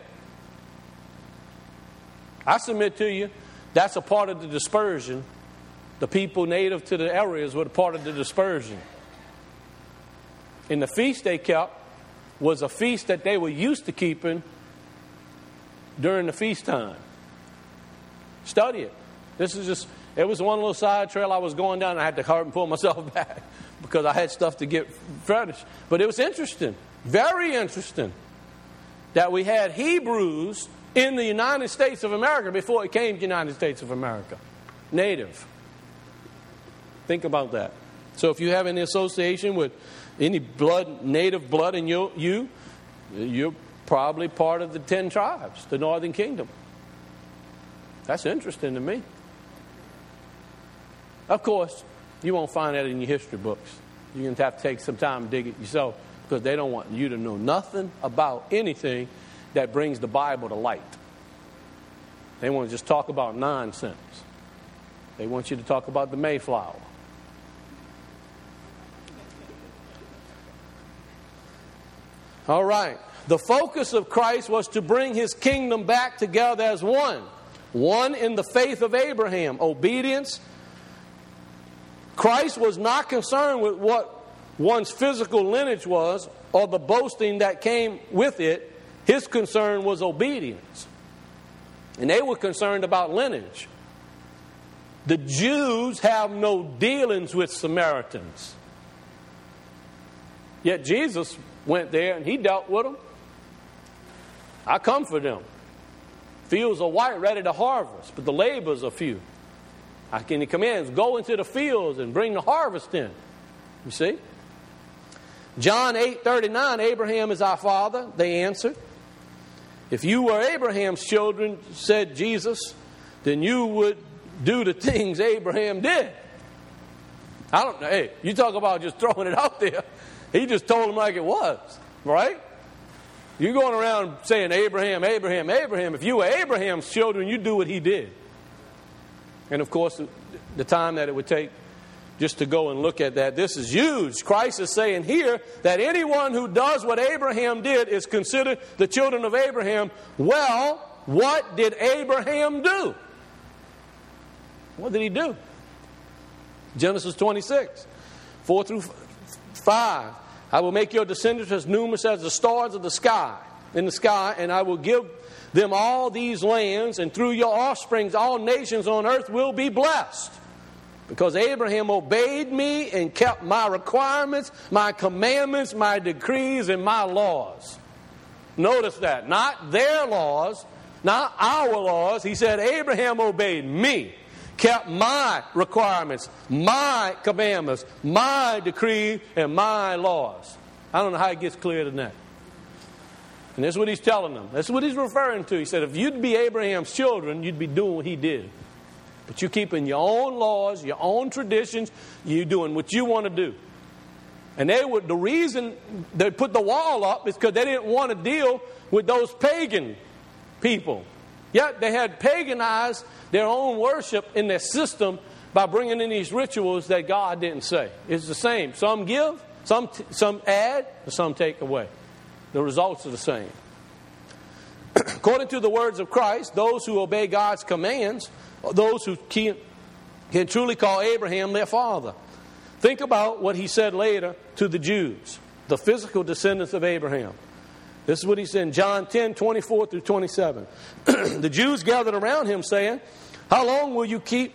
I submit to you, that's a part of the dispersion. The people native to the areas were a part of the dispersion. And the feast they kept was a feast that they were used to keeping during the feast time. Study it. It was one little side trail I was going down. I had to hurry and pull myself back because I had stuff to get finished. But it was interesting, very interesting, that we had Hebrews in the United States of America before it came to the United States of America. Native. Think about that. So if you have any association with any native blood in you're probably part of the 10 tribes, the Northern Kingdom. That's interesting to me. Of course, you won't find that in your history books. You're going to have to take some time and dig it yourself because they don't want you to know nothing about anything that brings the Bible to light. They want to just talk about nonsense. They want you to talk about the Mayflower. All right. The focus of Christ was to bring his kingdom back together as one. One in the faith of Abraham. Obedience. Christ was not concerned with what one's physical lineage was or the boasting that came with it. His concern was obedience. And they were concerned about lineage. The Jews have no dealings with Samaritans. Yet Jesus went there and he dealt with them. I come for them. Fields are white, ready to harvest, but the labors are few. And he commands, go into the fields and bring the harvest in. You see? John 8:39, Abraham is our father. They answered. If you were Abraham's children, said Jesus, then you would do the things Abraham did. I don't know. Hey, you talk about just throwing it out there. He just told them like it was, right? You're going around saying Abraham, Abraham, Abraham. If you were Abraham's children, you'd do what he did. And of course, the time that it would take just to go and look at that, this is huge. Christ is saying here that anyone who does what Abraham did is considered the children of Abraham. Well, what did Abraham do? What did he do? Genesis 26, 4 through 5. I will make your descendants as numerous as the stars of the sky, in the sky, and I will give them all these lands, and through your offspring all nations on earth will be blessed. Because Abraham obeyed me and kept my requirements, my commandments, my decrees, and my laws. Notice that. Not their laws, not our laws. He said, Abraham obeyed me, kept my requirements, my commandments, my decree, and my laws. I don't know how it gets clearer than that. And that's what he's telling them. That's what he's referring to. He said, if you'd be Abraham's children, you'd be doing what he did. But you're keeping your own laws, your own traditions. You're doing what you want to do. And the reason they put the wall up is because they didn't want to deal with those pagan people. Yet they had paganized their own worship in their system by bringing in these rituals that God didn't say. It's the same. Some give, some add, and some take away. The results are the same. According to the words of Christ, those who obey God's commands are those who can truly call Abraham their father. Think about what he said later to the Jews, the physical descendants of Abraham. This is what he said in John 10, 24 through 27. The Jews gathered around him saying, how long will you keep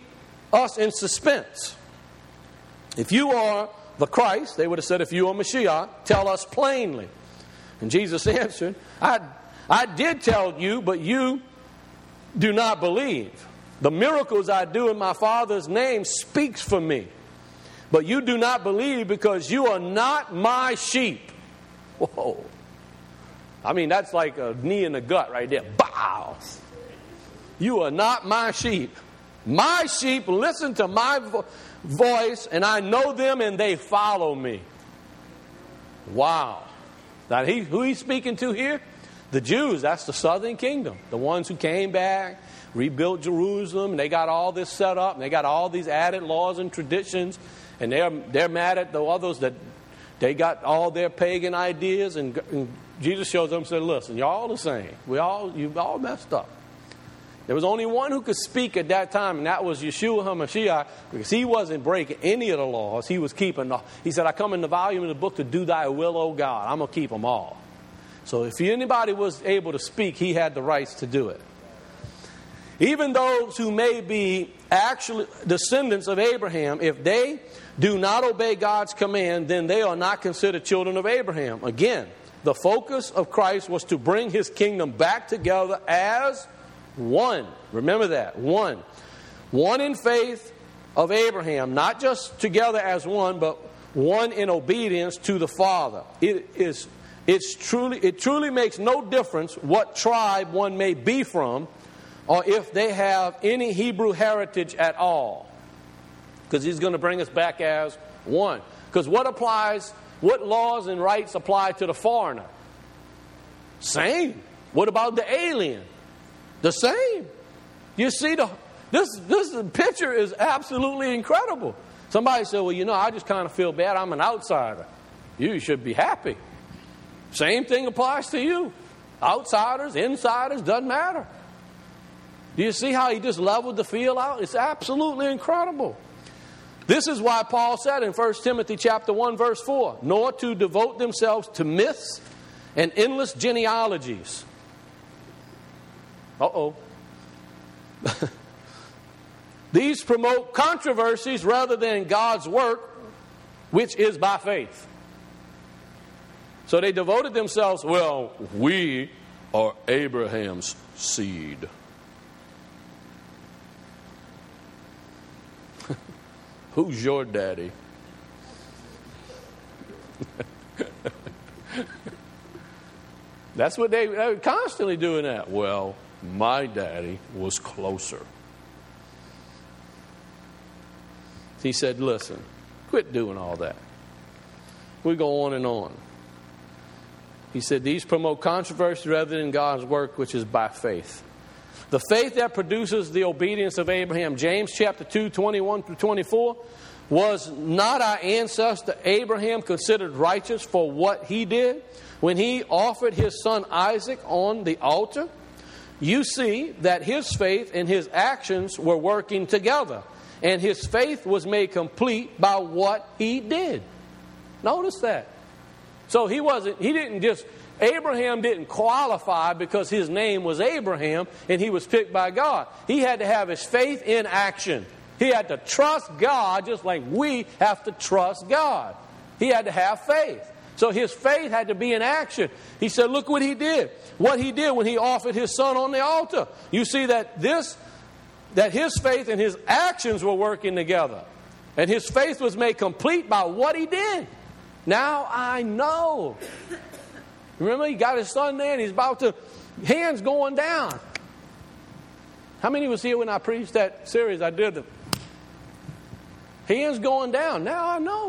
us in suspense. If you are the Christ, they would have said, if you are Mashiach, tell us plainly. And Jesus answered, I did tell you, but you do not believe. The miracles I do in my Father's name speaks for me. But you do not believe because you are not my sheep. Whoa. I mean, that's like a knee in the gut right there. Bow. You are not my sheep. My sheep listen to my voice, and I know them, and they follow me. Wow. Now, who he's speaking to here? The Jews. That's the southern kingdom. The ones who came back, rebuilt Jerusalem, and they got all this set up, and they got all these added laws and traditions, and they're mad at the others that they got all their pagan ideas, and Jesus shows them and said, listen, you're all the same. You've all messed up. There was only one who could speak at that time, and that was Yeshua HaMashiach, because he wasn't breaking any of the laws. He was keeping he said, I come in the volume of the book to do thy will, O God. I'm going to keep them all. So if anybody was able to speak, he had the rights to do it. Even those who may be actually descendants of Abraham, if they do not obey God's command, then they are not considered children of Abraham. Again, the focus of Christ was to bring his kingdom back together as one. Remember that. One. One in faith of Abraham. Not just together as one, but one in obedience to the Father. It truly makes no difference what tribe one may be from, or if they have any Hebrew heritage at all. Because he's going to bring us back as one. Because what laws and rights apply to the foreigner? Same. What about the alien? The same. You see, this picture is absolutely incredible. Somebody said, well, I just kind of feel bad. I'm an outsider. You should be happy. Same thing applies to you. Outsiders, insiders, doesn't matter. Do you see how he just leveled the field out? It's absolutely incredible. This is why Paul said in 1 Timothy chapter 1, verse 4, nor to devote themselves to myths and endless genealogies. Uh-oh. These promote controversies rather than God's work, which is by faith. So they devoted themselves, well, we are Abraham's seed. Who's your daddy? That's what they were constantly doing that. Well, my daddy was closer. He said, listen, quit doing all that. We go on and on. He said, these promote controversy rather than God's work, which is by faith. The faith that produces the obedience of Abraham. James chapter 2, 21 through 24. Was not our ancestor Abraham considered righteous for what he did when he offered his son Isaac on the altar? You see that his faith and his actions were working together. And his faith was made complete by what he did. Notice that. So Abraham didn't qualify because his name was Abraham and he was picked by God. He had to have his faith in action. He had to trust God just like we have to trust God. He had to have faith. So his faith had to be in action. He said, look what he did. What he did when he offered his son on the altar. You see that his faith and his actions were working together. And his faith was made complete by what he did. Now I know. Remember, he got his son there and he's about to, hands going down. How many was here when I preached that series I did? Hands going down. Now I know.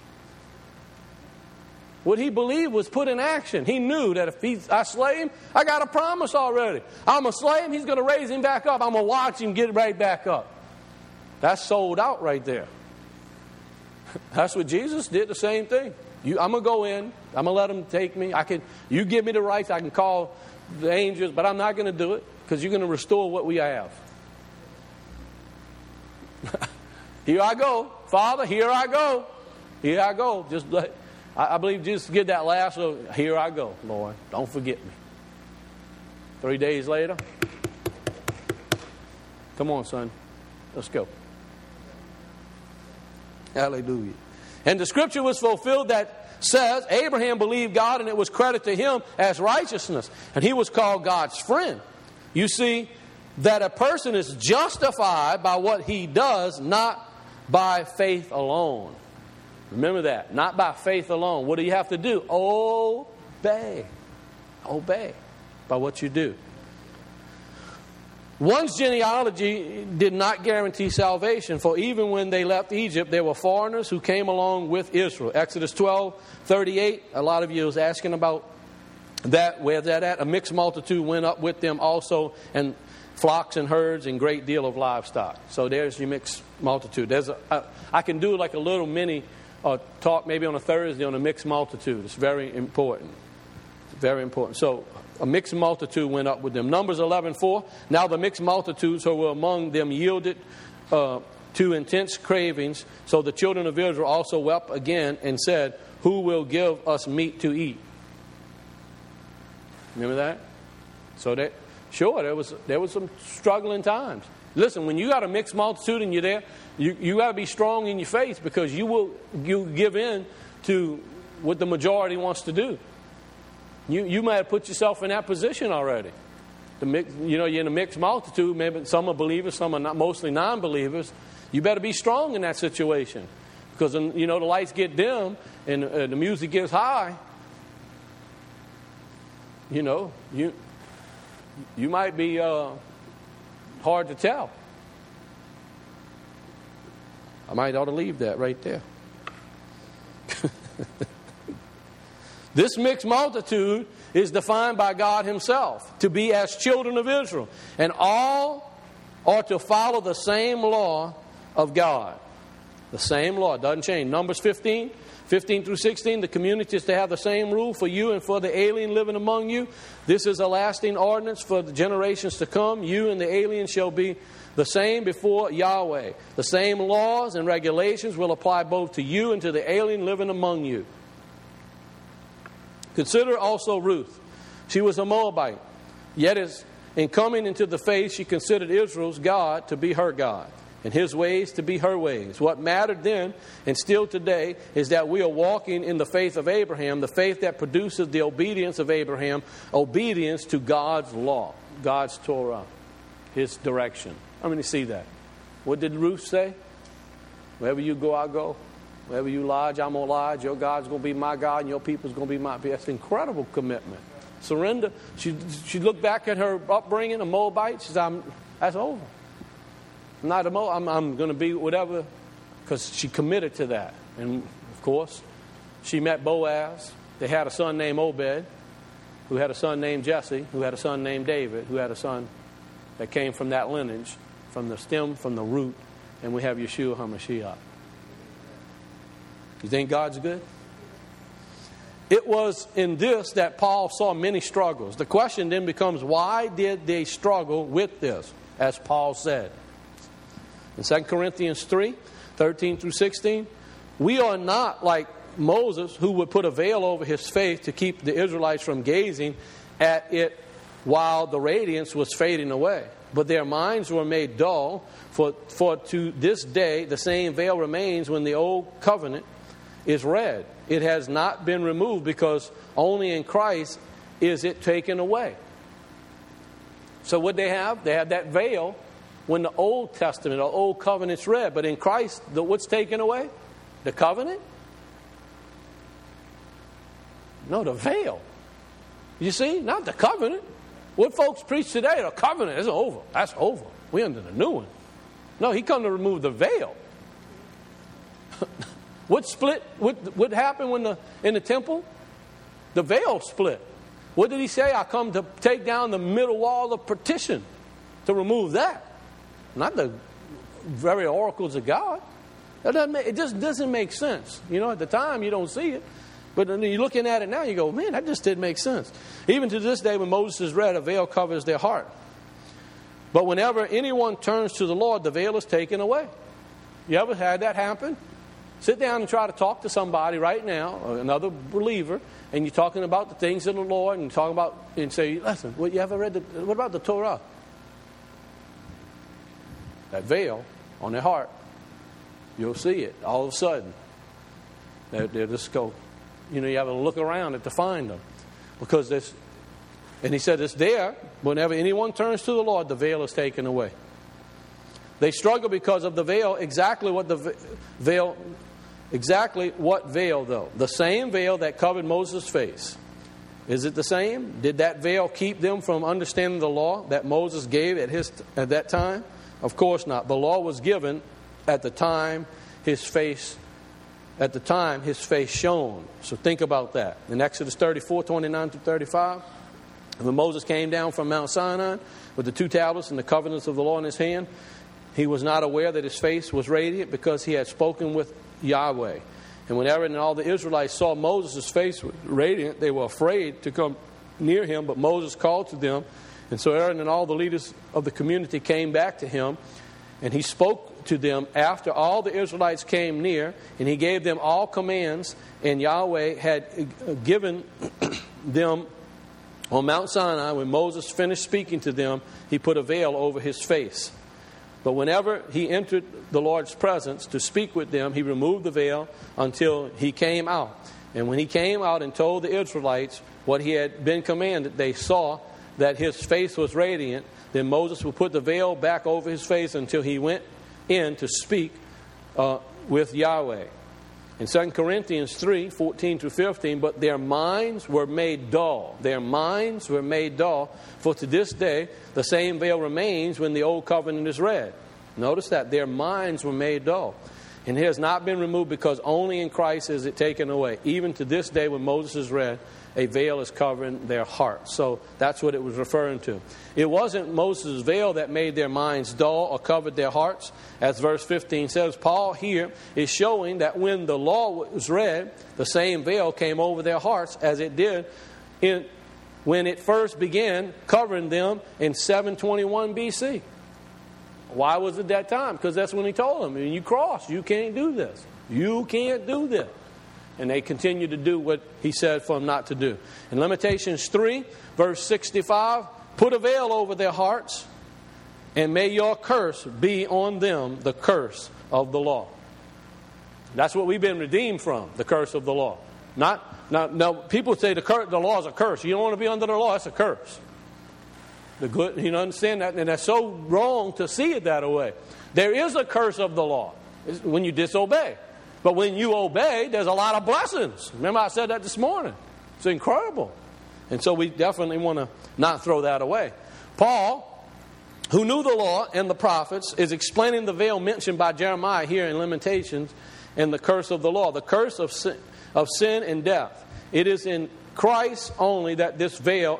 What he believed was put in action. He knew that if I slay him, I got a promise already. I'm going to slay him, he's going to raise him back up. I'm going to watch him get right back up. That's sold out right there. That's what Jesus did, the same thing. I'm going to go in. I'm going to let him take me. You give me the rights. I can call the angels, but I'm not going to do it because you're going to restore what we have. Here I go. Father, here I go. Here I go. I believe Jesus did that last. So here I go, Lord. Don't forget me. 3 days later. Come on, son. Let's go. Hallelujah. And the scripture was fulfilled that says, Abraham believed God and it was credited to him as righteousness. And he was called God's friend. You see, that a person is justified by what he does, not by faith alone. Remember that. Not by faith alone. What do you have to do? Obey. Obey by what you do. One's genealogy did not guarantee salvation, for even when they left Egypt, there were foreigners who came along with Israel. Exodus 12:38, a lot of you was asking about that. Where's that at? A mixed multitude went up with them also, and flocks and herds and great deal of livestock. So there's your mixed multitude. I can do like a little mini talk maybe on a Thursday on a mixed multitude. It's very important. Very important. So a mixed multitude went up with them. Numbers 11:4. Now the mixed multitudes who were among them yielded to intense cravings. So the children of Israel also wept again and said, who will give us meat to eat? Remember that? So that sure, there was some struggling times. Listen, when you got a mixed multitude and you're there, you got to be strong in your faith, because you give in to what the majority wants to do. You might have put yourself in that position already. You're in a mixed multitude. Maybe some are believers, some are not, mostly non-believers. You better be strong in that situation, because the lights get dim and the music gets high. You might be hard to tell. I might ought to leave that right there. This mixed multitude is defined by God Himself to be as children of Israel. And all are to follow the same law of God. The same law. It doesn't change. Numbers 15 through 16, the community is to have the same rule for you and for the alien living among you. This is a lasting ordinance for the generations to come. You and the alien shall be the same before Yahweh. The same laws and regulations will apply both to you and to the alien living among you. Consider also Ruth. She was a Moabite. Yet in coming into the faith, she considered Israel's God to be her God, and His ways to be her ways. What mattered then, and still today, is that we are walking in the faith of Abraham, the faith that produces the obedience of Abraham, obedience to God's law, God's Torah, His direction. How many see that? What did Ruth say? Wherever you go, I'll go. Wherever you lodge, I'm going to lodge. Your God's going to be my God, and your people's going to be my people. That's an incredible commitment. Surrender. She looked back at her upbringing, a Moabite. She said, that's over. I'm not a Moabite. I'm going to be whatever, because she committed to that. And, of course, she met Boaz. They had a son named Obed, who had a son named Jesse, who had a son named David, who had a son that came from that lineage, from the stem, from the root. And we have Yeshua HaMashiach. You think God's good? It was in this that Paul saw many struggles. The question then becomes, why did they struggle with this, as Paul said? In 2 Corinthians 3:13 through 16, we are not like Moses, who would put a veil over his face to keep the Israelites from gazing at it while the radiance was fading away. But their minds were made dull, for to this day the same veil remains when the old covenant is read. It has not been removed, because only in Christ is it taken away. So what they have? They have that veil when the Old Testament or Old Covenant's read. But in Christ, what's taken away? The covenant? No, the veil. You see? Not the covenant. What folks preach today, the covenant is over. That's over. We're under the new one. No, He come to remove the veil. What split? What happened in the temple? The veil split. What did He say? I come to take down the middle wall of partition, to remove that. Not the very oracles of God. It just doesn't make sense. At the time you don't see it. But when you're looking at it now, you go, man, that just didn't make sense. Even to this day, when Moses is read, a veil covers their heart. But whenever anyone turns to the Lord, the veil is taken away. You ever had that happen? Sit down and try to talk to somebody right now, another believer, and you're talking about the things of the Lord, and talking about, and say, listen, what about the Torah? That veil on their heart You'll see it all of a sudden. They'll just go, you have to look around it to find them. Because this, and he said it's there. Whenever anyone turns to the Lord, the veil is taken away. They struggle because of the veil. Exactly what veil, though? The same veil that covered Moses' face. Is it the same? Did that veil keep them from understanding the law that Moses gave at that time? Of course not. The law was given at the time his face shone. So think about that. In Exodus 34:29-35, when Moses came down from Mount Sinai with the 2 tablets and the covenants of the law in his hand, he was not aware that his face was radiant because he had spoken with Yahweh. And when Aaron and all the Israelites saw Moses' face was radiant, they were afraid to come near him, but Moses called to them. And so Aaron and all the leaders of the community came back to him, and he spoke to them after all the Israelites came near, and he gave them all commands, and Yahweh had given them on Mount Sinai. When Moses finished speaking to them, he put a veil over his face. But whenever he entered the Lord's presence to speak with them, he removed the veil until he came out. And when he came out and told the Israelites what he had been commanded, they saw that his face was radiant. Then Moses would put the veil back over his face until he went in to speak with Yahweh. In 2 Corinthians 3:14-15, but their minds were made dull. Their minds were made dull. For to this day, the same veil remains when the old covenant is read. Notice that. Their minds were made dull. And it has not been removed because only in Christ is it taken away. Even to this day when Moses is read, a veil is covering their hearts. So that's what it was referring to. It wasn't Moses' veil that made their minds dull or covered their hearts. As verse 15 says, Paul here is showing that when the law was read, the same veil came over their hearts as it did when it first began covering them in 721 BC. Why was it that time? Because that's when he told them, when you cross, you can't do this. You can't do this. And they continue to do what he said for them not to do. In Lamentations 3, verse 65, put a veil over their hearts, and may your curse be on them, the curse of the law. That's what we've been redeemed from, the curse of the law. Now, people say the law is a curse. You don't want to be under the law, it's a curse. Understand that? And that's so wrong to see it that way. There is a curse of the law when you disobey. But when you obey, there's a lot of blessings. Remember I said that this morning. It's incredible. And so we definitely want to not throw that away. Paul, who knew the law and the prophets, is explaining the veil mentioned by Jeremiah here in Lamentations and the curse of the law, the curse of sin and death. It is in Christ only that this veil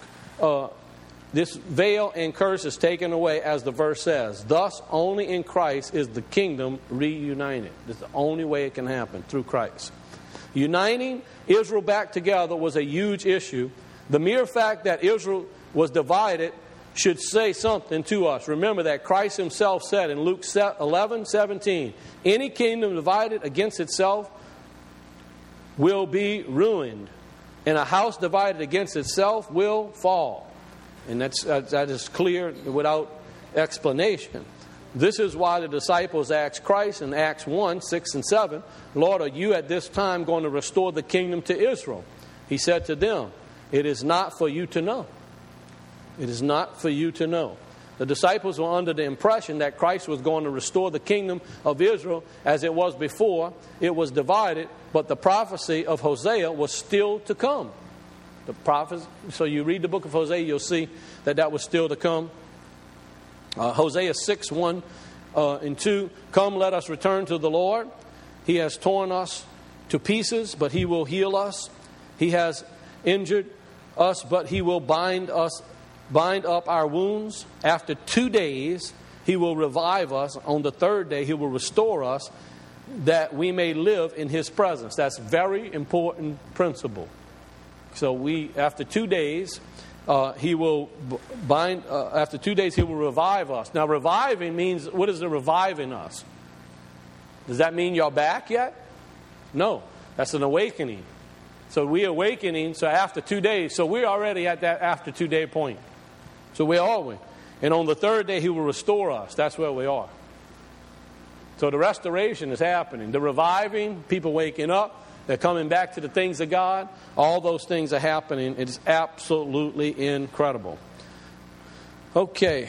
and curse is taken away, as the verse says. Thus, only in Christ is the kingdom reunited. This is the only way it can happen, through Christ. Uniting Israel back together was a huge issue. The mere fact that Israel was divided should say something to us. Remember that Christ himself said in Luke 11:17, any kingdom divided against itself will be ruined, and a house divided against itself will fall. And that is clear without explanation. This is why the disciples asked Christ in Acts 1:6-7, Lord, are you at this time going to restore the kingdom to Israel? He said to them, it is not for you to know. It is not for you to know. The disciples were under the impression that Christ was going to restore the kingdom of Israel as it was before. It was divided, but the prophecy of Hosea was still to come. The prophets. So you read the book of Hosea, you'll see that was still to come. Hosea 6:1-2. Come, let us return to the Lord. He has torn us to pieces, but he will heal us. He has injured us, but he will bind up our wounds. After 2 days, he will revive us. On the third day, he will restore us, that we may live in his presence. That's a very important principle. So after 2 days, he will after 2 days, he will revive us. Now, reviving means, what is the reviving us? Does that mean you're back yet? No, that's an awakening. So we're awakening. So after 2 days, so we're already at that after 2 day point. So where are we? And on the third day, he will restore us. That's where we are. So the restoration is happening. The reviving, people waking up, they're coming back to the things of God. All those things are happening. It is absolutely incredible. Okay.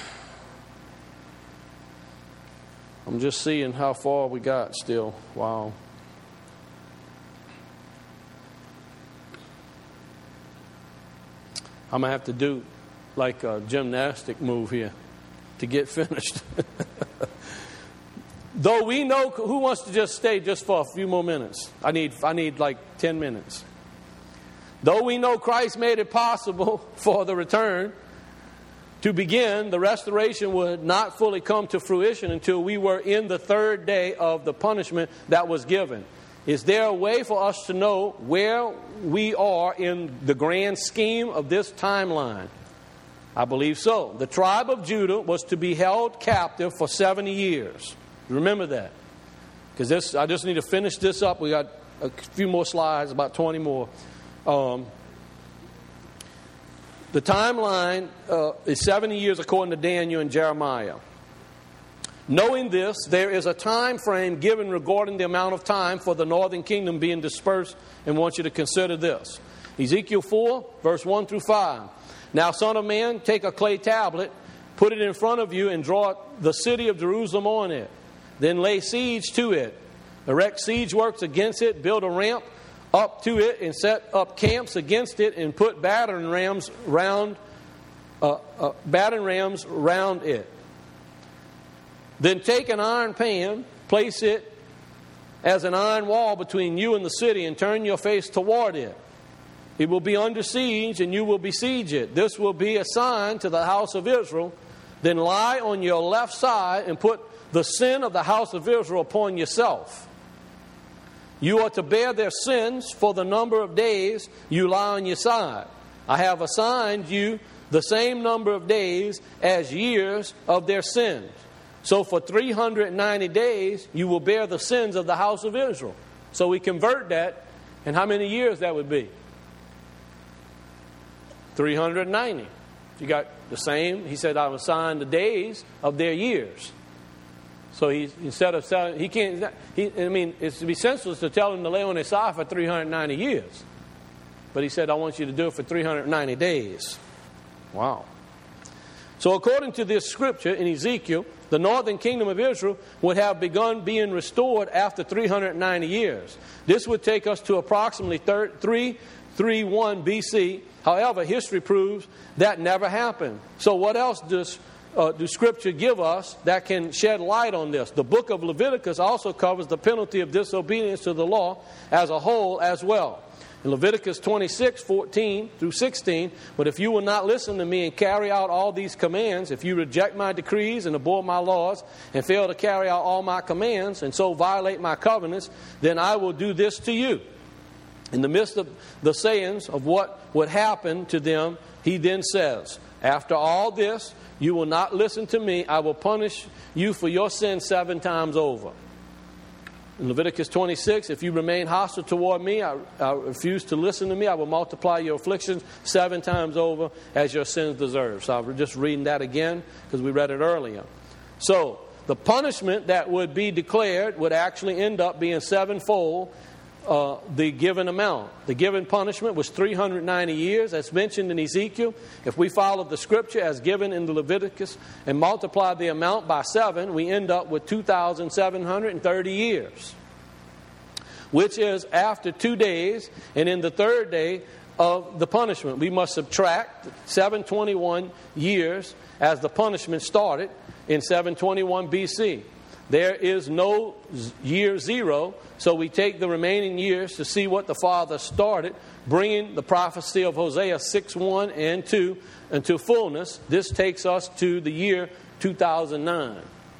I'm just seeing how far we got still. Wow. I'm going to have to do like a gymnastic move here to get finished. Though we know, who wants to just stay just for a few more minutes? I need like 10 minutes. Though we know Christ made it possible for the return to begin, the restoration would not fully come to fruition until we were in the third day of the punishment that was given. Is there a way for us to know where we are in the grand scheme of this timeline? I believe so. The tribe of Judah was to be held captive for 70 years. Remember that. Because I just need to finish this up. We got a few more slides, about 20 more. The timeline is 70 years according to Daniel and Jeremiah. Knowing this, there is a time frame given regarding the amount of time for the northern kingdom being dispersed, and I want you to consider this. Ezekiel 4, verse 1 through 5. Now, son of man, take a clay tablet, put it in front of you, and draw the city of Jerusalem on it. Then lay siege to it. Erect siege works against it, build a ramp up to it, and set up camps against it, and put battering rams round it. Then take an iron pan, place it as an iron wall between you and the city, and turn your face toward it. It will be under siege, and you will besiege it. This will be a sign to the house of Israel. Then lie on your left side and put the sin of the house of Israel upon yourself. You are to bear their sins for the number of days you lie on your side. I have assigned you the same number of days as years of their sins. So for 390 days, you will bear the sins of the house of Israel. So we convert that, and how many years that would be? 390. You got the same. He said, I've assigned the days of their years. So instead of telling, he can't. It's to be senseless to tell him to lay on his side for 390 years. But he said, I want you to do it for 390 days. Wow. So according to this scripture in Ezekiel, the northern kingdom of Israel would have begun being restored after 390 years. This would take us to approximately 331 BC. However, history proves that never happened. So what else does Scripture give us that can shed light on this? The book of Leviticus also covers the penalty of disobedience to the law as a whole as well. In Leviticus 26, 14 through 16, but if you will not listen to me and carry out all these commands, if you reject my decrees and abhor my laws and fail to carry out all my commands and so violate my covenants, then I will do this to you. In the midst of the sayings of what would happen to them, he then says, after all this, you will not listen to me. I will punish you for your sin 7 times over. In Leviticus 26, if you remain hostile toward me, I refuse to listen to me, I will multiply your afflictions 7 times over as your sins deserve. So I'm just reading that again because we read it earlier. So the punishment that would be declared would actually end up being 7-fold the given amount. The given punishment was 390 years, as mentioned in Ezekiel. If we follow the scripture as given in the Leviticus and multiply the amount by 7, we end up with 2,730 years, which is after 2 days and in the third day of the punishment. We must subtract 721 years as the punishment started in 721 BC. There is no year 0, so we take the remaining years to see what the Father started, bringing the prophecy of Hosea 6:1 and 2 into fullness. This takes us to the year 2009.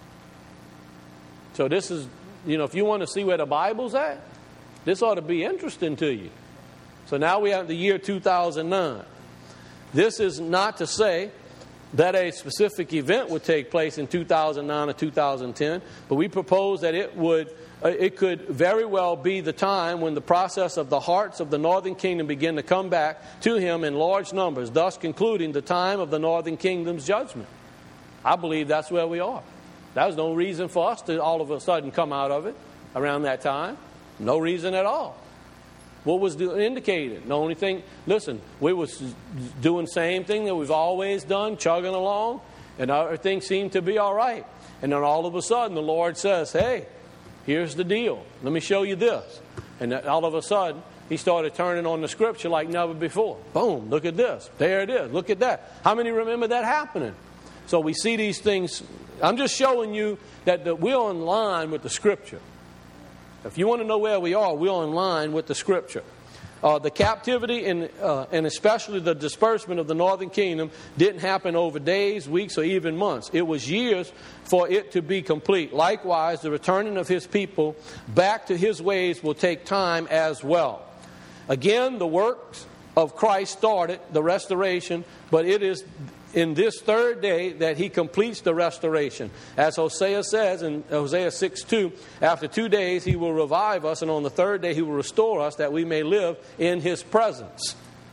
So this is, if you want to see where the Bible's at, this ought to be interesting to you. So now we have the year 2009. This is not to say that a specific event would take place in 2009 or 2010, but we propose that it could very well be the time when the process of the hearts of the northern kingdom begin to come back to him in large numbers, thus concluding the time of the northern kingdom's judgment. I believe that's where we are. There was no reason for us to all of a sudden come out of it around that time. No reason at all. What was indicated? The only thing, listen, we was doing the same thing that we've always done, chugging along, and everything seemed to be all right. And then all of a sudden the Lord says, hey, here's the deal. Let me show you this. And all of a sudden, he started turning on the scripture like never before. Boom, look at this. There it is. Look at that. How many remember that happening? So we see these things. I'm just showing you that we're in line with the scripture. If you want to know where we are, we're in line with the scripture. The captivity and especially the disbursement of the northern kingdom didn't happen over days, weeks, or even months. It was years for it to be complete. Likewise, the returning of his people back to his ways will take time as well. Again, the works of Christ started the restoration, but it is in this third day that he completes the restoration. As Hosea says in Hosea 6:2, after 2 days he will revive us, and on the third day he will restore us, that we may live in his presence.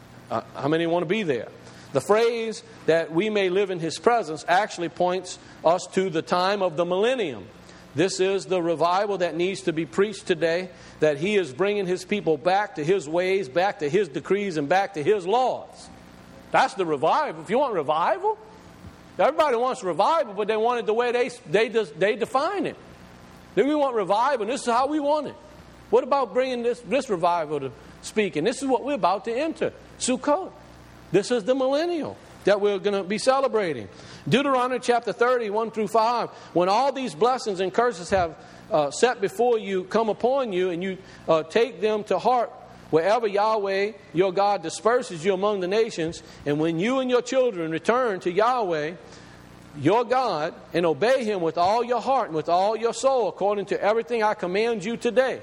How many want to be there? The phrase that we may live in his presence actually points us to the time of the millennium. This is the revival that needs to be preached today, that he is bringing his people back to his ways, back to his decrees, and back to his laws. That's the revival. If you want revival, everybody wants revival, but they want it the way they define it. Then we want revival, and this is how we want it. What about bringing this revival to speak? And this is what we're about to enter, Sukkot. This is the millennial that we're going to be celebrating. Deuteronomy chapter 30, 1 through 5. When all these blessings and curses have set before you come upon you, and you take them to heart, wherever Yahweh your God disperses you among the nations, and when you and your children return to Yahweh your God and obey him with all your heart and with all your soul, according to everything I command you today,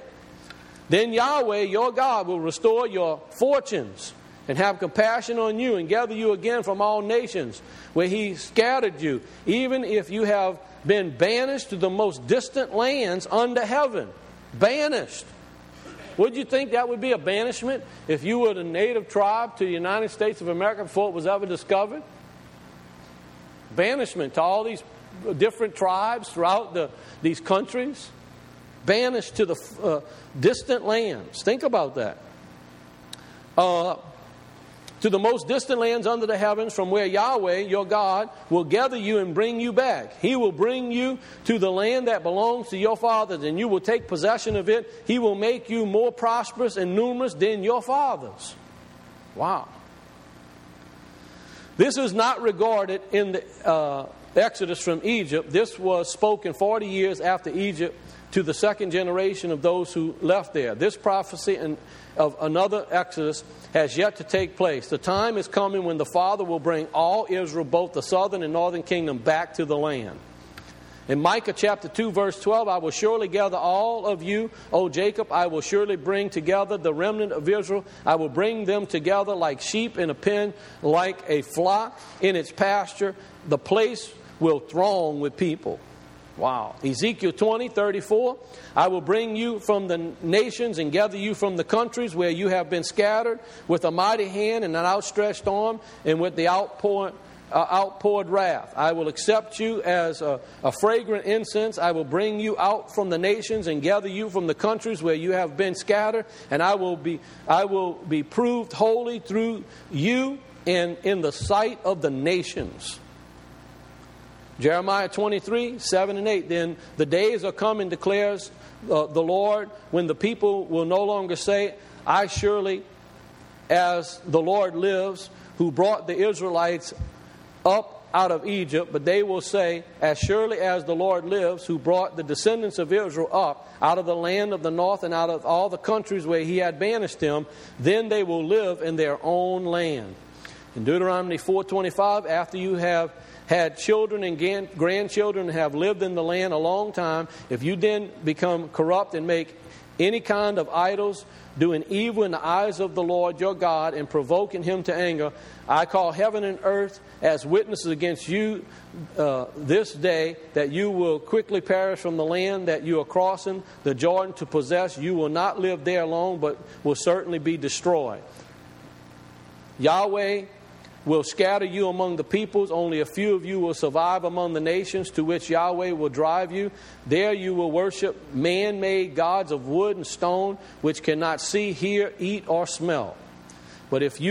then Yahweh your God will restore your fortunes and have compassion on you and gather you again from all nations where he scattered you, even if you have been banished to the most distant lands under heaven. Banished. Would you think that would be a banishment if you were the native tribe to the United States of America before it was ever discovered? Banishment to all these different tribes throughout these countries. Banished to the distant lands. Think about that. To the most distant lands under the heavens, from where Yahweh, your God, will gather you and bring you back. He will bring you to the land that belongs to your fathers, and you will take possession of it. He will make you more prosperous and numerous than your fathers. Wow. This is not regarded in the Exodus from Egypt. This was spoken 40 years after Egypt to the second generation of those who left there. This prophecy of another Exodus has yet to take place. The time is coming when the Father will bring all Israel, both the southern and northern kingdom, back to the land. In Micah chapter 2, verse 12, I will surely gather all of you, O Jacob. I will surely bring together the remnant of Israel. I will bring them together like sheep in a pen, like a flock in its pasture. The place will throng with people. Wow. Ezekiel 20:34, I will bring you from the nations and gather you from the countries where you have been scattered with a mighty hand and an outstretched arm and with the outpoured wrath. I will accept you as a fragrant incense. I will bring you out from the nations and gather you from the countries where you have been scattered, and I will be proved holy through you and in the sight of the nations. Jeremiah 23, 7 and 8. Then the days are coming, declares the Lord, when the people will no longer say, I surely, as the Lord lives, who brought the Israelites up out of Egypt, but they will say, as surely as the Lord lives, who brought the descendants of Israel up out of the land of the north and out of all the countries where he had banished them, then they will live in their own land. In Deuteronomy 4:25, after you have had children and grandchildren and have lived in the land a long time, if you then become corrupt and make any kind of idols, doing evil in the eyes of the Lord your God and provoking him to anger, I call heaven and earth as witnesses against you this day, that you will quickly perish from the land that you are crossing the Jordan to possess. You will not live there long, but will certainly be destroyed. Yahweh will scatter you among the peoples. Only a few of you will survive among the nations to which Yahweh will drive you. There you will worship man-made gods of wood and stone, which cannot see, hear, eat, or smell. But if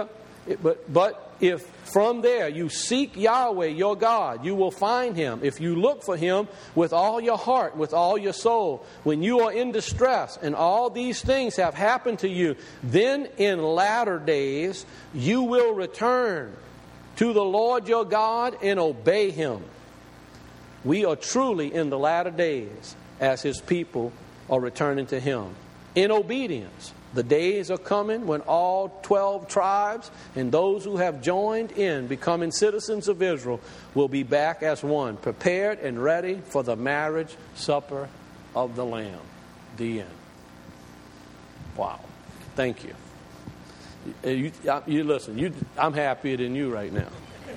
from there you seek Yahweh your God, you will find Him. If you look for Him with all your heart, with all your soul, when you are in distress and all these things have happened to you, then in latter days you will return to the Lord your God and obey Him. We are truly in the latter days as His people are returning to Him in obedience. The days are coming when all 12 tribes and those who have joined in becoming citizens of Israel will be back as one, prepared and ready for the marriage supper of the Lamb. The end. Wow. Thank you. You listen, I'm happier than you right now.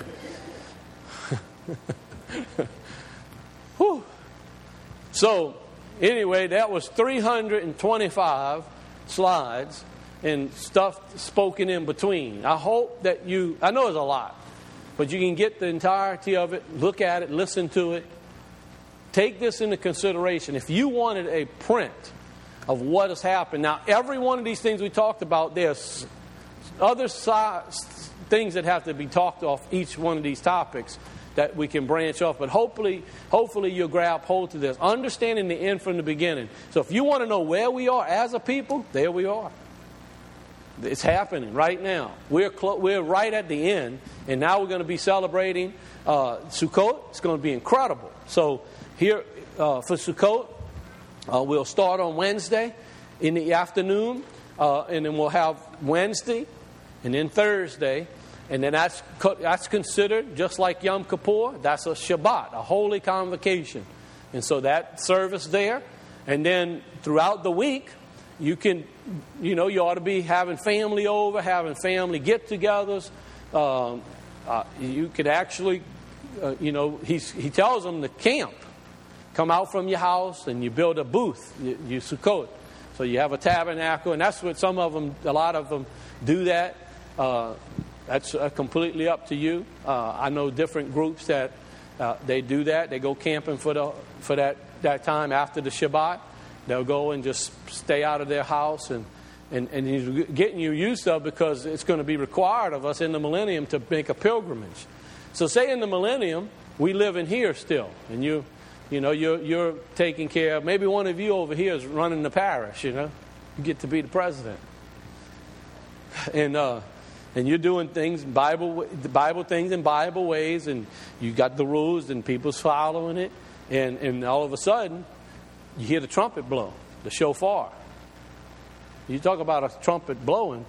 Whew. So, anyway, that was 325 slides and stuff spoken in between. I hope that I know it's a lot, but you can get the entirety of it, look at it, listen to it. Take this into consideration. If you wanted a print of what has happened, now every one of these things we talked about, there's other things that have to be talked off each one of these topics that we can branch off. But hopefully you'll grab hold to this. Understanding the end from the beginning. So if you want to know where we are as a people, there we are. It's happening right now. We're right at the end. And now we're going to be celebrating Sukkot. It's going to be incredible. So here for Sukkot, we'll start on Wednesday in the afternoon. And then we'll have Wednesday and then Thursday. And then that's considered, just like Yom Kippur, that's a Shabbat, a holy convocation. And so that service there. And then throughout the week, you ought to be having family over, having family get-togethers. You could actually, he tells them to camp. Come out from your house and you build a booth, you Sukkot. So you have a tabernacle, and that's what a lot of them do that. That's completely up to you. I know different groups that they do that. They go camping for that time after the Shabbat. They'll go and just stay out of their house and he's getting you used to, because it's going to be required of us in the millennium to make a pilgrimage. So say in the millennium we live in here still, and you're taking care of, maybe one of you over here is running the parish. You get to be the president, and you're doing things, Bible things in Bible ways, and you got the rules, and people's following it, and all of a sudden, you hear the trumpet blow, the shofar. You talk about a trumpet blowing,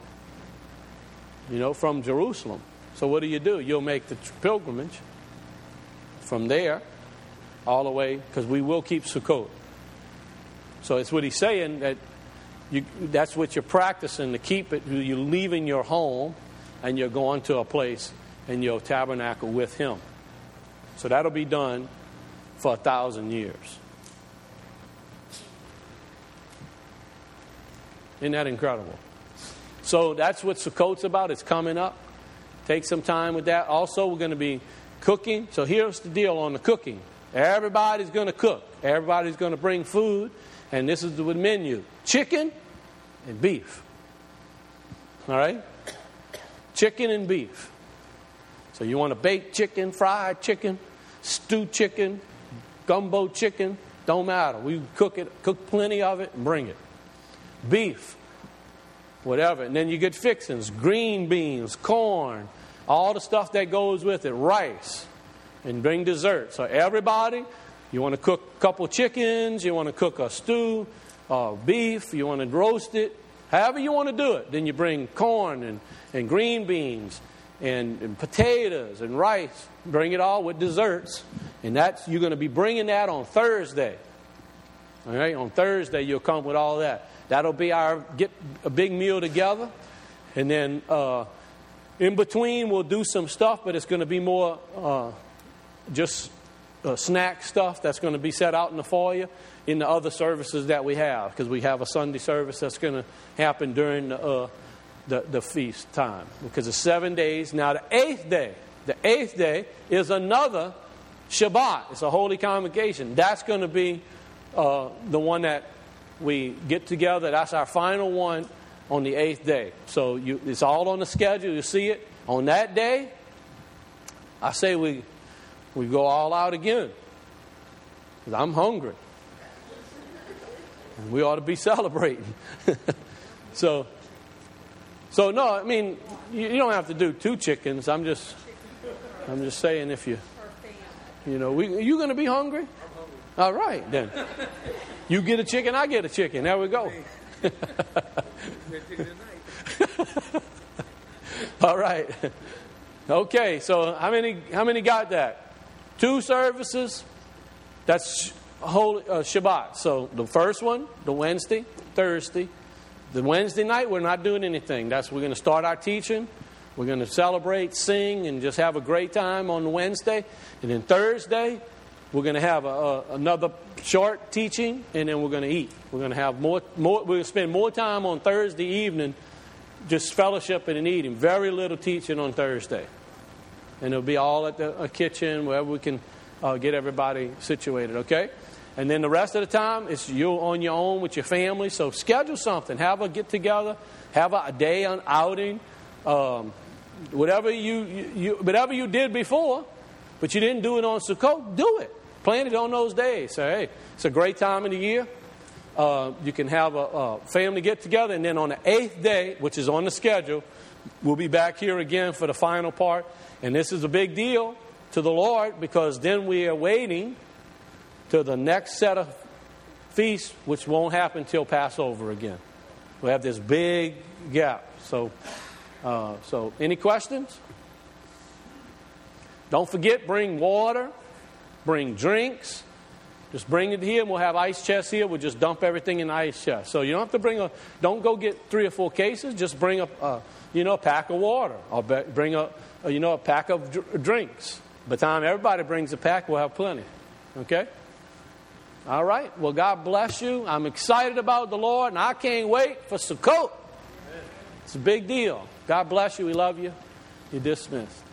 from Jerusalem. So what do? You'll make the pilgrimage from there all the way, because we will keep Sukkot. So it's what he's saying, that that's what you're practicing, to keep it. You're leaving your home and you're going to a place and you'll tabernacle with Him. So that'll be done for 1,000 years. Isn't that incredible? So that's what Sukkot's about. It's coming up. Take some time with that. Also, we're going to be cooking. So here's the deal on the cooking. Everybody's going to cook. Everybody's going to bring food. And this is the menu. Chicken and beef. All right? Chicken and beef. So you want to bake chicken, fried chicken, stewed chicken, gumbo chicken. Don't matter. We cook plenty of it and bring it. Beef. Whatever. And then you get fixings. Green beans, corn, all the stuff that goes with it. Rice. And bring dessert. So everybody, you want to cook a couple chickens, you want to cook a stew, beef, you want to roast it, however you want to do it. Then you bring corn and green beans and potatoes and rice. Bring it all with desserts. And you're going to be bringing that on Thursday. All right, on Thursday you'll come with all that. That'll be get a big meal together. And then in between we'll do some stuff, but it's going to be more just snack stuff that's going to be set out in the foyer in the other services that we have, because we have a Sunday service that's going to happen during the feast time, because it's 7 days. Now the eighth day is another Shabbat. It's a holy convocation. That's going to be the one that we get together. That's our final one on the 8th day. So it's all on the schedule. You see it. On that day, I say we go all out again. Because I'm hungry. And we ought to be celebrating. So no, I mean, you don't have to do 2 chickens. I'm just saying, if you going to be hungry? All right, then. You get a chicken, I get a chicken. There we go. All right. Okay, so how many got that? 2 services. That's holy Shabbat. So the first one, the Wednesday, Thursday. The Wednesday night, we're not doing anything. We're going to start our teaching. We're going to celebrate, sing, and just have a great time on Wednesday. And then Thursday, we're going to have another short teaching, and then we're going to eat. We're going to have more. We're going to spend more time on Thursday evening just fellowshipping and eating. Very little teaching on Thursday. And it'll be all at the kitchen, wherever we can get everybody situated, okay? And then the rest of the time, it's you on your own with your family. So schedule something. Have a get-together. Have a day on outing. Whatever you did before, but you didn't do it on Sukkot, do it. Plan it on those days. Say, hey, it's a great time of the year. You can have a family get-together. And then on the 8th day, which is on the schedule, we'll be back here again for the final part. And this is a big deal to the Lord, because then we are waiting to the next set of feasts, which won't happen till Passover again. We have this big gap. So any questions? Don't forget, bring water, bring drinks. Just bring it here, and we'll have ice chests here. We'll just dump everything in the ice chest. So you don't have to don't go get 3 or 4 cases. Just bring a pack of water, or bring a pack of drinks. By the time everybody brings a pack, we'll have plenty. Okay? All right. Well, God bless you. I'm excited about the Lord, and I can't wait for Sukkot. It's a big deal. God bless you. We love you. You're dismissed.